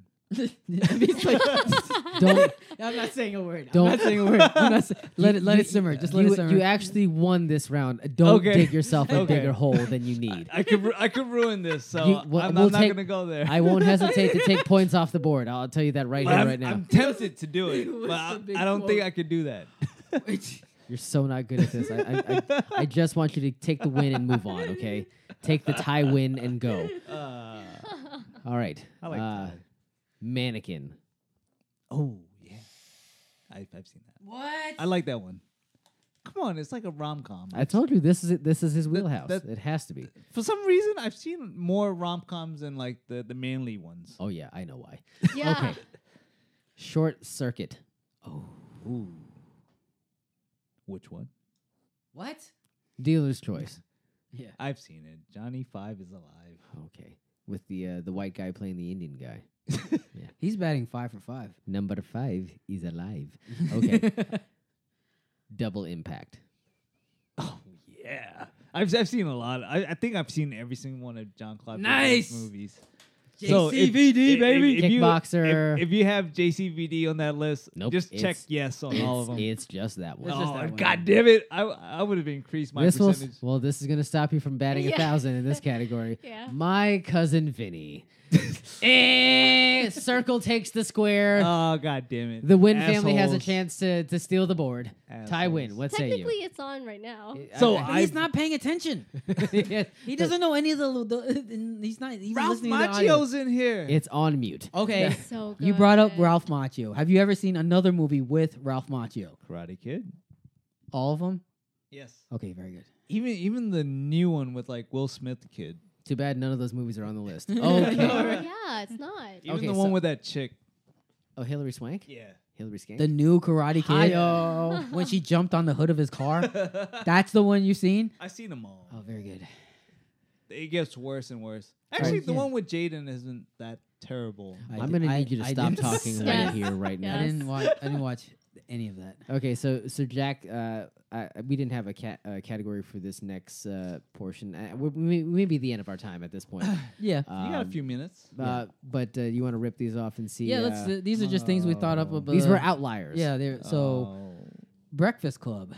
S1: Don't
S2: I'm not saying a word.
S1: Don't-
S2: I'm not saying a word. I'm not let
S1: you-
S2: it simmer. Just let
S1: you,
S2: it simmer.
S1: You actually won this round. Don't
S3: Okay.
S1: dig yourself a
S3: Okay.
S1: bigger hole than you need.
S3: I could ruin this, so
S1: You- we'll-
S3: I'm
S1: we'll
S3: not
S1: take-
S3: gonna go there.
S1: I won't hesitate to take points off the board. I'll tell you that right here, right now.
S3: I'm tempted to do it,
S2: What's
S3: but
S2: the big
S3: I don't think
S2: quote?
S3: I could do that.
S1: You're so not good at this. I just want you to take the win and move on, okay? Take the tie win and go. All right.
S3: I like that.
S1: Mannequin.
S3: Oh yeah, I've seen that.
S2: What?
S3: I like that one. Come on, it's like a rom com.
S1: I told you this is it. This is his wheelhouse.
S3: that-
S1: It has to be.
S3: For some reason, I've seen more rom coms than like the manly ones.
S1: Oh yeah, I know why.
S4: Yeah.
S1: Okay. Short Circuit.
S3: Ooh. Which one?
S2: What?
S1: Dealer's choice.
S2: Yeah.
S3: I've seen it. Johnny Five is alive.
S1: Okay. With the white guy playing the Indian guy.
S2: He's batting 5 for 5.
S1: Number 5 is alive. Okay. Double Impact.
S3: Oh yeah, I've seen a lot. I think I've seen every single one of John Claude Van
S2: Nice.
S3: Damme's movies.
S2: JCVD, baby.
S1: Kickboxer.
S3: If you have JCVD on that list,
S1: Nope,
S3: just check
S1: it's-
S3: yes on all of them.
S1: It's just that one.
S2: It's just
S3: Oh,
S2: that one.
S3: God damn it! I would have increased my
S1: this
S3: percentage.
S1: this is gonna stop you from batting
S4: Yeah.
S1: 1,000 in this category.
S4: Yeah.
S1: My cousin Vinny. Circle takes the square.
S3: Oh God damn it!
S1: The Win family has a
S3: Assholes.
S1: chance to steal the board. Ty win.
S3: Assholes.
S1: What say you?
S4: Technically, it's on right now.
S3: So
S2: But he's not paying attention. He doesn't know any of he's not even
S3: Ralph
S2: listening to the audio.
S3: Macchio's in here.
S1: It's on mute.
S2: Okay.
S4: So good.
S2: You brought up Ralph Macchio. Have you ever seen another movie with Ralph Macchio?
S3: Karate Kid.
S2: All of them?
S3: Yes.
S2: Okay, very good.
S3: Even the new one with like Will Smith the kid.
S1: Too bad none of those movies are on the list. Okay.
S4: Yeah, it's not.
S3: Even
S1: Okay,
S3: the
S1: so-
S3: one with that chick.
S1: Oh, Hillary Swank?
S3: Yeah.
S1: Hillary Swank?
S2: The new Karate Kid.
S1: Hi-yo.
S2: When she jumped on the hood of his car. That's the one you've seen?
S3: I've seen them all.
S2: Oh, very good.
S3: It gets worse and worse. Actually, the
S2: yeah.
S3: one with Jaden isn't that terrible.
S1: I'm going to need you to stop
S2: didn't-
S1: talking right
S4: Yes.
S1: here, right
S4: Yes.
S1: now.
S2: I didn't watch any of that.
S1: Okay, so Jack, we didn't have a category for this next portion. We may be the end of our time at this point.
S2: Yeah.
S3: You got a few minutes.
S1: But you want to rip these off and see?
S2: Yeah, these are just things we thought up about.
S1: these were outliers.
S2: Yeah, they're so Breakfast Club.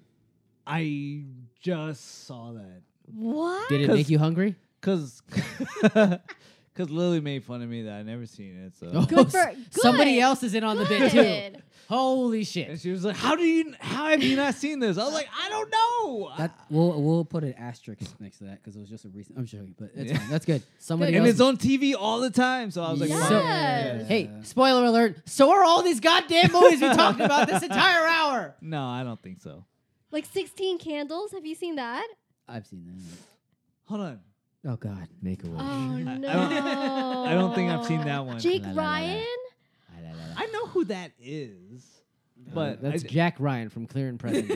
S3: I just saw that
S4: What?
S1: Did it
S3: 'Cause-
S1: make you hungry?
S3: because Lily made fun of me that I never seen it. So
S4: Good for
S1: Somebody
S4: good.
S1: else is in on the bit too.
S4: Good.
S1: Holy
S3: and
S1: shit!
S3: she was like, "How have you not seen this?" I was like, "I don't know."
S2: That we'll put an asterisk next to that because it was just a recent. I'm showing you, but it's fine. That's good.
S1: Somebody
S3: and
S1: else.
S3: it's on TV all the time. So I was like,
S4: Yes.
S3: "Wow."
S1: Hey, spoiler alert! So are all these goddamn movies we talked about this entire hour.
S3: No, I don't think so.
S4: Like 16 Candles. Have you seen that?
S2: I've seen that.
S3: Hold on.
S2: Oh God.
S1: Make a wish.
S4: Oh no.
S3: I don't think I've seen that one.
S4: Jake
S1: La, la, la, la.
S4: Ryan.
S3: I know who that is, but
S1: That's
S3: I,
S1: Jack Ryan from Clear and Present.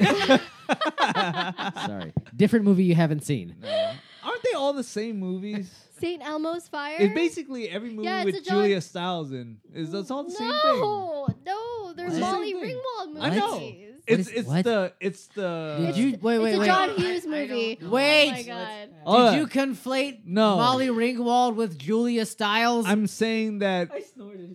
S1: Sorry, different movie you haven't seen.
S3: aren't they all the same movies?
S4: St. Elmo's Fire.
S3: It's basically every movie
S4: Yeah, it's
S3: with
S4: a John-
S3: Julia Stiles in. That's all the same thing.
S4: No, they're
S3: It's the
S4: Molly
S3: same thing.
S4: Ringwald movies.
S3: I know.
S1: What?
S3: It's the.
S1: Did you wait?
S4: It's a
S1: Wait!
S4: John Hughes movie.
S1: Wait.
S4: Oh my god.
S3: Oh,
S1: Did you conflate
S3: No.
S1: Molly Ringwald with Julia Stiles?
S3: I'm saying that.
S2: I snorted.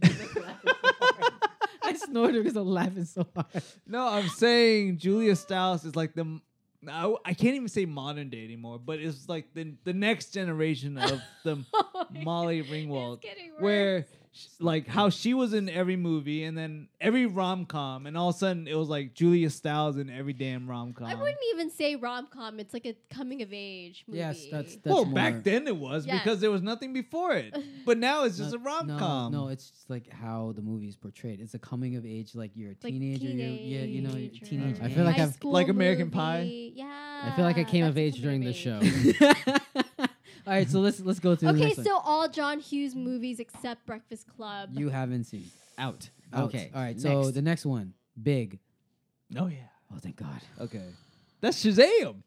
S2: I snorted because I'm laughing so hard.
S3: No, I'm saying Julia Stiles is like the. I can't even say modern day anymore, but it's like the next generation of the Molly Ringwald,
S4: It's getting worse.
S3: where like how she was in every movie, and then every rom-com, and all of a sudden it was like Julia Stiles in every damn rom-com.
S4: I wouldn't even say rom-com. It's like a coming of age movie.
S2: Yes, that's
S3: well,
S2: more,
S3: back then it was
S4: Yes.
S3: because there was nothing before it. But now it's just a rom-com.
S2: No, it's just like how the movie is portrayed. It's a coming of age, like you're a
S4: Like
S2: teenager. You know, you're
S4: teenage or
S2: teenage.
S1: I feel like
S4: high
S1: I've-
S4: school
S3: Like American
S4: movie.
S3: Pie?
S4: Yeah.
S1: I feel like I came of
S4: that's
S1: age
S4: coming
S1: during the
S4: age.
S1: show.
S2: All right, so let's go through the
S4: Okay,
S2: next one.
S4: so all John Hughes movies except Breakfast Club.
S2: You haven't seen.
S1: Out.
S2: Out.
S1: Okay.
S2: All right, so
S1: next.
S2: the next one, Big.
S3: Oh yeah.
S2: Oh, thank God.
S3: Okay. That's Shazam.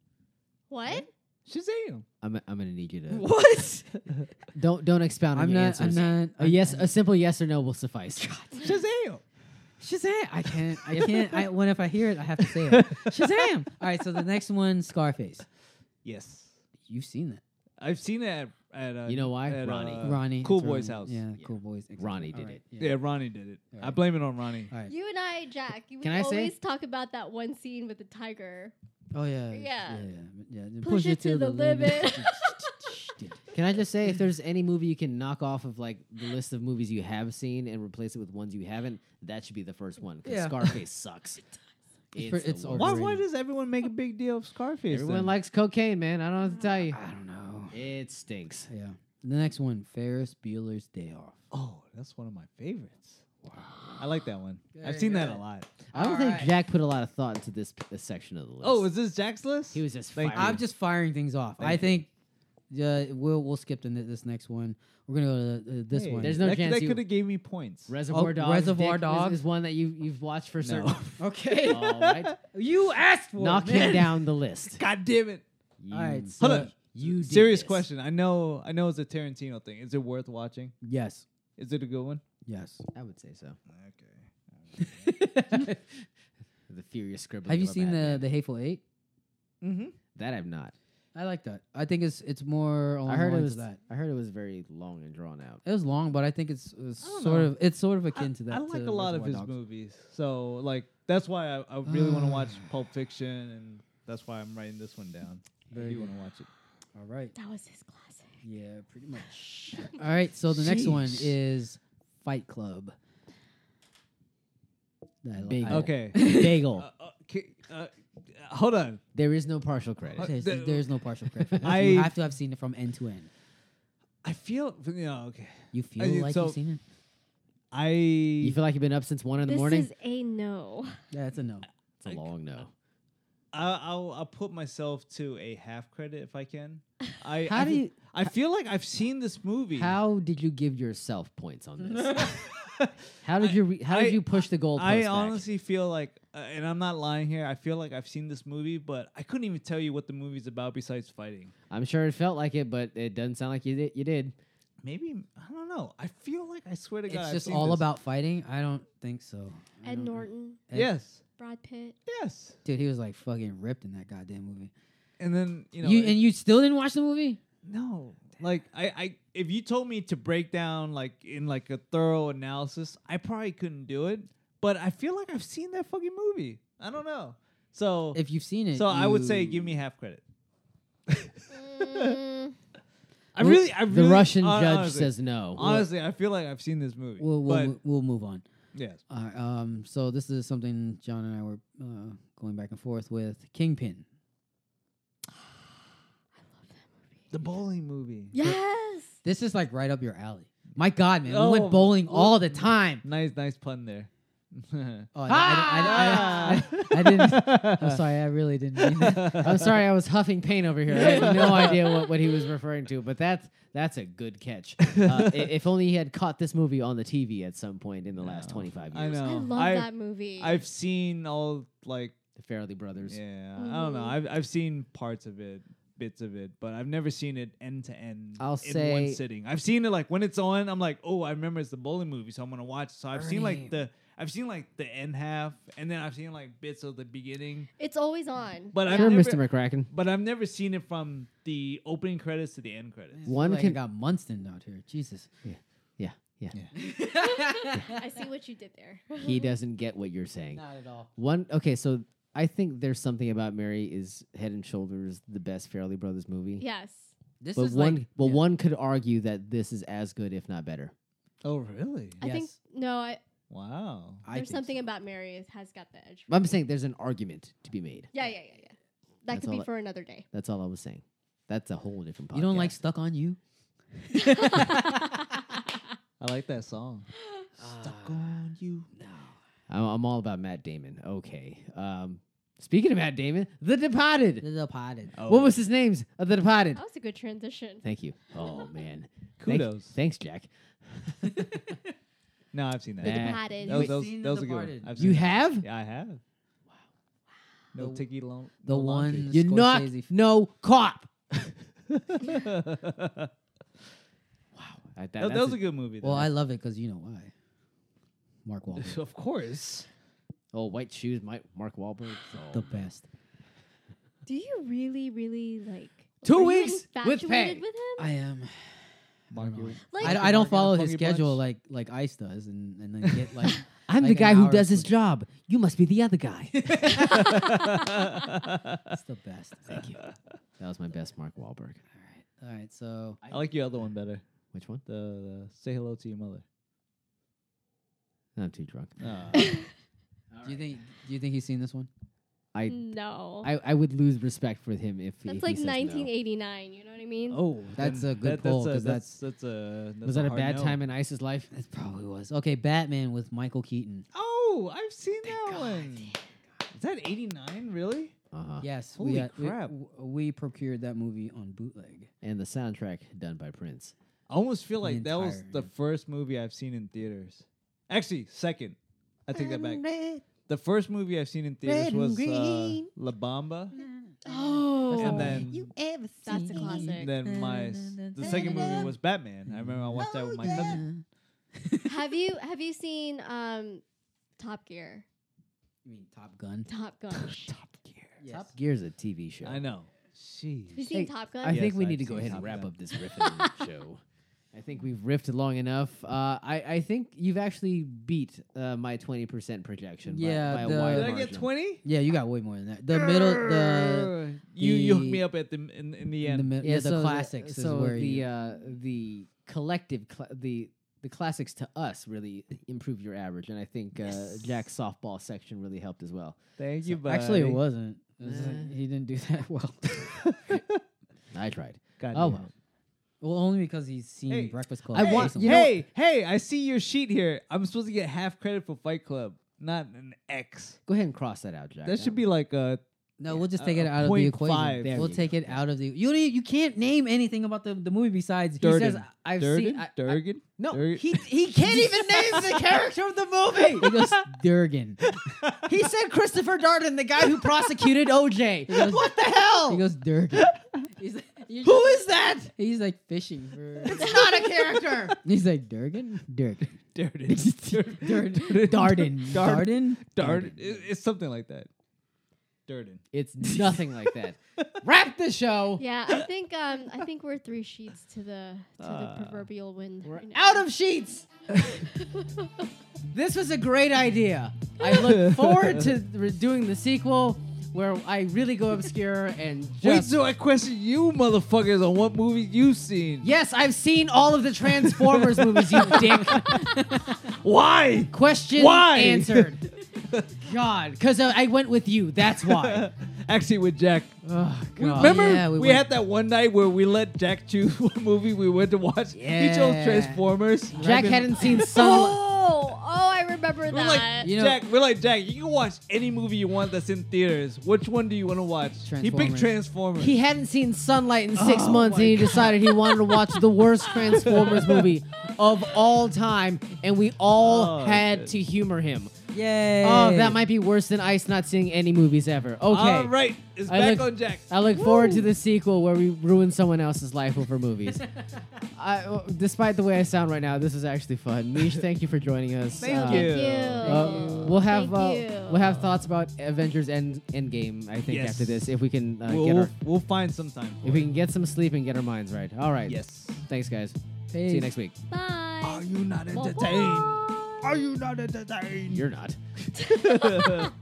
S4: What?
S3: Shazam.
S1: I'm gonna need you to
S2: What?
S1: don't expound on
S2: I'm
S1: your
S2: not. I'm
S1: answers.
S2: not.
S1: A simple yes or no will suffice.
S3: Shazam.
S2: Shazam! I can't. I can't. If I hear it, I have to say it. Shazam! All right, so the next one, Scarface.
S3: Yes.
S2: You've seen that,
S3: I've seen it at
S1: You know why?
S3: at,
S1: Ronnie.
S2: Ronnie.
S3: Cool
S2: it's
S3: Boy's
S2: Ronnie.
S3: house.
S2: Yeah,
S1: Yeah.
S2: Cool Boys. exactly.
S1: Ronnie did
S2: All right,
S1: it.
S3: Yeah, Ronnie did it.
S2: All
S3: I
S2: right.
S3: blame it on Ronnie.
S2: All right.
S4: You and I, Jack, we
S1: Can I say?
S4: always talk about that one scene with the tiger.
S2: Oh yeah.
S4: Yeah.
S2: Yeah.
S4: Push it to the limit.
S1: Can I just say, if there's any movie you can knock off of like the list of movies you have seen and replace it with ones you haven't, that should be the first one. Because
S2: Yeah.
S1: Scarface sucks.
S2: It's
S1: It's the worst.
S3: Why
S2: overrated.
S3: does everyone make a big deal of Scarface?
S1: Everyone
S3: then?
S1: likes cocaine, man. I don't know what to tell you.
S2: I don't know.
S1: It stinks.
S2: Yeah. The next one, Ferris Bueller's Day Off.
S3: Oh, that's one of my favorites. Wow. I like that one.
S2: Very
S3: I've seen that a
S2: good.
S3: lot.
S1: I don't
S2: All
S1: think
S2: right.
S1: Jack put a lot of thought into this section of the list.
S3: Oh, is this Jack's list?
S1: he was just
S3: Thank
S1: firing.
S2: I'm just firing things off.
S3: Thank
S2: I
S3: you.
S2: think we'll skip this next one. We're gonna go to this
S3: Hey,
S2: one.
S1: There's no
S3: that,
S1: chance
S3: That
S1: you-
S3: could have gave me points.
S1: Reservoir
S2: Oh,
S1: Dogs.
S2: Reservoir
S1: Dick,
S2: Dogs?
S1: is one that you've watched for certain.
S3: No.
S2: Okay.
S1: All right,
S2: You asked for
S1: knock
S2: it, man.
S1: him down the list.
S3: God damn it!
S1: You,
S2: All right.
S3: Hold
S2: so-
S3: on.
S1: you did
S3: Serious
S1: this.
S3: question. I know it's a Tarantino thing. Is it worth watching?
S2: Yes.
S3: Is it a good one?
S2: Yes.
S1: I would say so.
S3: Okay.
S1: The furious scribbling.
S2: Have you
S1: of a
S2: seen
S1: Batman.
S2: the Hateful Eight?
S3: Mm-hmm.
S1: That I've not.
S2: I like that. I think it's more along
S1: I heard
S2: the
S1: it
S2: lines
S1: was.
S2: of that.
S1: I heard it was very long and drawn out.
S2: It was long, but I think it's
S3: don't
S2: sort of akin to that.
S3: I like
S2: to
S3: a lot of
S2: Reservoir
S3: his
S2: Dogs.
S3: movies, so like that's why I really want to watch Pulp Fiction, and that's why I'm writing this one down. I
S2: Very
S3: do want
S2: good.
S3: to watch it.
S2: All right.
S4: That was his classic.
S2: Yeah, pretty much. All right. So the next one
S3: Sheesh.
S2: is Fight Club.
S1: Big.
S3: Okay.
S1: Bagel.
S3: Hold on.
S1: There is no partial credit.
S2: There's no partial credit. For this.
S3: I-
S2: You have to have seen it from end to end.
S3: I feel okay.
S2: You feel
S3: I-
S2: like
S3: so-
S2: you've seen it?
S1: You feel like you've been up since 1 in the
S4: This
S1: morning?
S4: is a no.
S2: Yeah, it's a no.
S1: It's a long no.
S3: I'll put myself to a half credit if I can.
S1: How do you?
S3: I feel like I've seen this movie.
S1: How did you give yourself points on this? How did you? How did you push the goalpost
S3: I
S1: back?
S3: honestly feel like, and I'm not lying here, I feel like I've seen this movie, but I couldn't even tell you what the movie's about besides fighting.
S1: I'm sure it felt like it, but it doesn't sound like you did. You did.
S3: Maybe, I don't know. I feel like, I swear to God,
S2: It's
S3: I've
S2: just
S3: seen
S2: all
S3: this.
S2: about fighting. I don't think so. I
S4: Ed
S2: don't-
S4: Norton,
S2: Ed-
S3: Yes.
S4: Brad Pitt.
S3: Yes.
S2: Dude, he was like fucking ripped in that goddamn movie.
S3: And then, you know.
S2: And you still didn't watch the movie?
S3: no. Like, I if you told me to break down, like, in, like, a thorough analysis, I probably couldn't do it. But I feel like I've seen that fucking movie. I don't know. So,
S2: If you've seen it,
S3: so I would
S2: you-
S3: say give me half credit.
S4: Mm,
S3: I really,
S1: The Russian judge
S3: honestly,
S1: says no.
S3: Honestly, I feel like I've seen this movie.
S2: We'll
S3: but
S2: we'll move on.
S3: yes,
S2: All right, so this is something John and I were going back and forth with. Kingpin.
S3: the bowling movie.
S4: yes.
S2: This is like right up your alley. My God, man, we
S3: Oh,
S2: went bowling all the time.
S3: Nice pun there.
S2: Oh, I didn't. I'm sorry, I really didn't mean that.
S1: I'm sorry, I was huffing paint over here. I had no idea what he was referring to, but that's a good catch. If only he had caught this movie on the TV at some point in the last 25
S3: I
S1: years.
S3: know.
S4: I love that movie.
S3: I've seen all like
S1: The Farrelly brothers.
S3: yeah. I don't know. I've seen parts of it, bits of it, but I've never seen it end to end.
S1: I'll
S3: in
S1: say-
S3: one sitting. I've seen it like when it's on. I'm like, oh, I remember it's the bowling movie, so I'm gonna watch. So I've seen like
S2: Ernie.
S3: I've seen like the end half, and then I've seen like bits of the beginning.
S4: it's always on.
S3: But
S1: Sure,
S3: I've
S1: Mr.
S3: never,
S1: McCracken.
S3: but I've never seen it from the opening credits to the end credits.
S1: One
S2: like
S1: can-
S2: I got Munston out here. Jesus.
S1: Yeah.
S4: I see what you did there.
S1: He doesn't get what you're saying.
S2: Not at all.
S1: Okay, so I think there's something about Mary is head and shoulders the best Farrelly Brothers movie.
S4: Yes.
S2: This
S1: But
S2: is like
S1: one could argue that this is as good, if not better.
S3: Oh, really?
S4: I think
S2: Yes.
S4: no.
S3: Wow.
S2: I
S4: There's
S2: think
S4: something
S2: so.
S4: about Mary has got the edge.
S1: I'm saying there's an argument to be made.
S4: Yeah. That
S1: That's
S4: could
S1: all
S4: be
S1: I-
S4: for another day.
S1: That's all I was saying. That's a whole different podcast.
S2: You don't like Stuck on You?
S3: I like that song. Stuck on you.
S2: No.
S1: I'm all about Matt Damon. Okay. Speaking of Matt Damon, The Departed.
S2: The Departed.
S3: Oh.
S1: What was his names? The Departed.
S4: That was a good transition.
S1: Thank you. Oh man.
S3: Kudos.
S1: Thanks, Jack.
S3: No, I've seen that.
S4: The
S1: Nah.
S4: Departed.
S3: That was,
S2: You've
S3: that was,
S2: seen
S3: that
S2: The
S3: was a good one.
S2: Departed?
S3: I've
S1: You
S3: seen that.
S1: have?
S3: Yeah, I have. No
S2: The-
S3: ticky long.
S2: the
S3: no laundry.
S2: one-
S1: You're not
S2: Scorsese.
S1: no cop.
S3: that was a good movie.
S2: Well,
S3: though.
S2: I love it because you know why. Mark Wahlberg.
S3: Of course.
S1: Oh, white shoes, Mark Wahlberg.
S2: The
S1: Oh.
S2: best.
S4: Do you really like
S1: 2
S4: are you
S1: weeks with
S4: infatuated
S1: pay.
S4: with him?
S2: I am.
S3: Mark,
S2: know.
S3: you-
S4: Like-
S2: I
S3: Mark
S2: don't
S3: and
S2: follow
S3: a
S2: his
S3: Funky
S2: schedule
S3: Bunch?
S2: like Ice does, and then get like.
S1: I'm
S2: like
S1: the
S2: an
S1: guy who
S2: hour
S1: does his
S2: push.
S1: job. You must be the other guy.
S2: It's the best.
S1: Thank you. That was my best Mark Wahlberg.
S2: All right. So
S3: I like your other one better.
S1: Which one?
S3: The say hello to your mother.
S1: I'm too drunk.
S2: do you think he's seen this one?
S4: No.
S1: I would lose respect for him if
S4: That's
S1: if
S4: like
S1: he says no.
S4: 1989. You know what I mean?
S3: Oh,
S2: That's
S3: then
S2: a good poll, 'cause
S3: that's a.
S1: Was that a
S3: hard
S1: bad
S3: no.
S1: time in Ice's life?
S2: It probably was. Okay, Batman with Michael Keaton.
S3: Oh, I've seen that one. Is that 89? Really?
S1: Uh-huh.
S2: Yes,
S3: Holy crap.
S2: we procured that movie on bootleg.
S1: And the soundtrack done by Prince.
S3: I almost feel
S2: The
S3: like that was
S2: entire-
S3: the first movie I've seen in theaters. Actually, second. I take that back. The first movie I've seen in theaters
S2: Red and
S3: was
S2: green.
S3: La Bamba.
S4: Oh.
S3: And then
S2: ever
S4: That's a classic.
S3: Then the second movie was Batman. I remember I watched that with my cousin.
S4: have you seen Top Gear?
S2: You mean Top Gun?
S4: Top Gun.
S3: Top Gear.
S2: Yes.
S1: Top Gear's a TV show.
S3: I know.
S4: Have you
S3: Jeez.
S4: seen
S1: Hey,
S4: Top Gun?
S1: I think
S3: Yes,
S1: we
S3: I've
S1: need to go
S3: seen
S1: ahead and
S3: Top
S1: wrap
S3: Gun.
S1: up this riffing show. I think we've riffed long enough. I think you've actually beat my 20% projection.
S2: Yeah,
S1: by a
S2: the-
S1: wide
S3: Did I
S1: margin.
S3: get 20?
S2: Yeah, you got way more than that. The middle,
S3: You hooked
S2: the-
S3: me up at in the end.
S2: yeah, the
S1: so
S2: classics is
S1: so
S2: where
S1: the
S2: you.
S1: the collective the classics to us really improved your average, and I think Jack's softball section really helped as well.
S3: Thank you, buddy.
S2: Actually, it wasn't. It was
S1: Nah.
S2: he didn't do that well.
S1: I tried.
S3: God
S1: Oh,
S3: damn
S1: well.
S3: it.
S2: Well, only because he's seen
S3: Hey,
S2: Breakfast Club.
S1: I want-
S2: recently.
S1: you know-
S3: Hey, I see your sheet here. I'm supposed to get half credit for Fight Club, not an X.
S1: Go ahead and cross that out, Jack.
S3: That should be like a.
S2: No, we'll just
S3: a-
S2: take it
S3: a
S2: out of the
S3: 0.5.
S2: equation.
S1: There
S2: We'll
S1: you
S2: take
S1: go.
S2: it out of the. You can't name anything about the movie besides.
S3: Durden.
S1: He says, I've seen.
S3: Durden? Durgan?
S1: No,
S3: Durgan?
S1: he can't even name the character of the movie.
S2: He goes Durgan.
S1: He said Christopher Darden, the guy who prosecuted OJ.
S2: goes-
S1: What the hell?
S2: He goes Durgan. He's like,
S1: Who is that?
S2: He's like fishing for.
S1: It's not a character.
S2: He's like Durgan. Durgan.
S3: Durden.
S2: Darden. Darden.
S3: Darden. It's something like that. Durden.
S1: It's nothing like that. Wrap the show.
S4: Yeah, I think we're 3 sheets to the proverbial win.
S1: We're
S4: right now.
S1: out of sheets. This was a great idea. I look forward to doing the sequel where I really go obscure and
S3: Wait
S1: just.
S3: till I question you motherfuckers on what movie you've seen.
S1: Yes, I've seen all of the Transformers movies, you dick.
S3: Why?
S1: Question
S3: Why?
S1: answered. God, because I went with you. That's why.
S3: Actually, with Jack.
S1: Oh, God.
S3: Remember,
S2: yeah, we
S3: we
S2: went-
S3: had that one night where we let Jack choose what movie we went to watch. He
S2: Yeah.
S3: chose Transformers.
S1: Jack hadn't seen Sunlight.
S4: Oh, I remember
S3: We're
S4: that.
S3: like,
S2: You know-
S3: Jack, you can watch any movie you want that's in theaters. Which one do you want to watch? He picked
S2: Transformers.
S3: Transformers.
S1: He hadn't seen Sunlight in 6
S3: Oh
S1: months,
S3: my
S1: and he decided he wanted to watch the worst Transformers movie of all time, and we all
S3: Oh,
S1: had
S3: shit.
S1: to humor him.
S2: Yay.
S1: Oh, that might be worse than Ice not seeing any movies ever. Okay.
S3: All right, it's
S1: I
S3: back
S1: look-
S3: on Jack.
S1: I look forward to the sequel where we ruin someone else's life over movies. Despite the way I sound right now, this is actually fun. Mish, thank you for joining us.
S3: Thank
S4: Thank
S3: you.
S4: you.
S1: We'll have
S4: Thank you.
S1: we'll have thoughts about Avengers Endgame. I think
S3: Yes.
S1: after this, if we can
S3: We'll, we'll find some time. For
S1: if we
S3: it.
S1: can get some sleep and get our minds right. All right.
S3: Yes.
S1: Thanks, guys.
S2: Peace.
S1: See you next week.
S4: Bye.
S3: Are you not
S4: Bye-bye.
S3: entertained? Are you not entertained?
S1: You're not.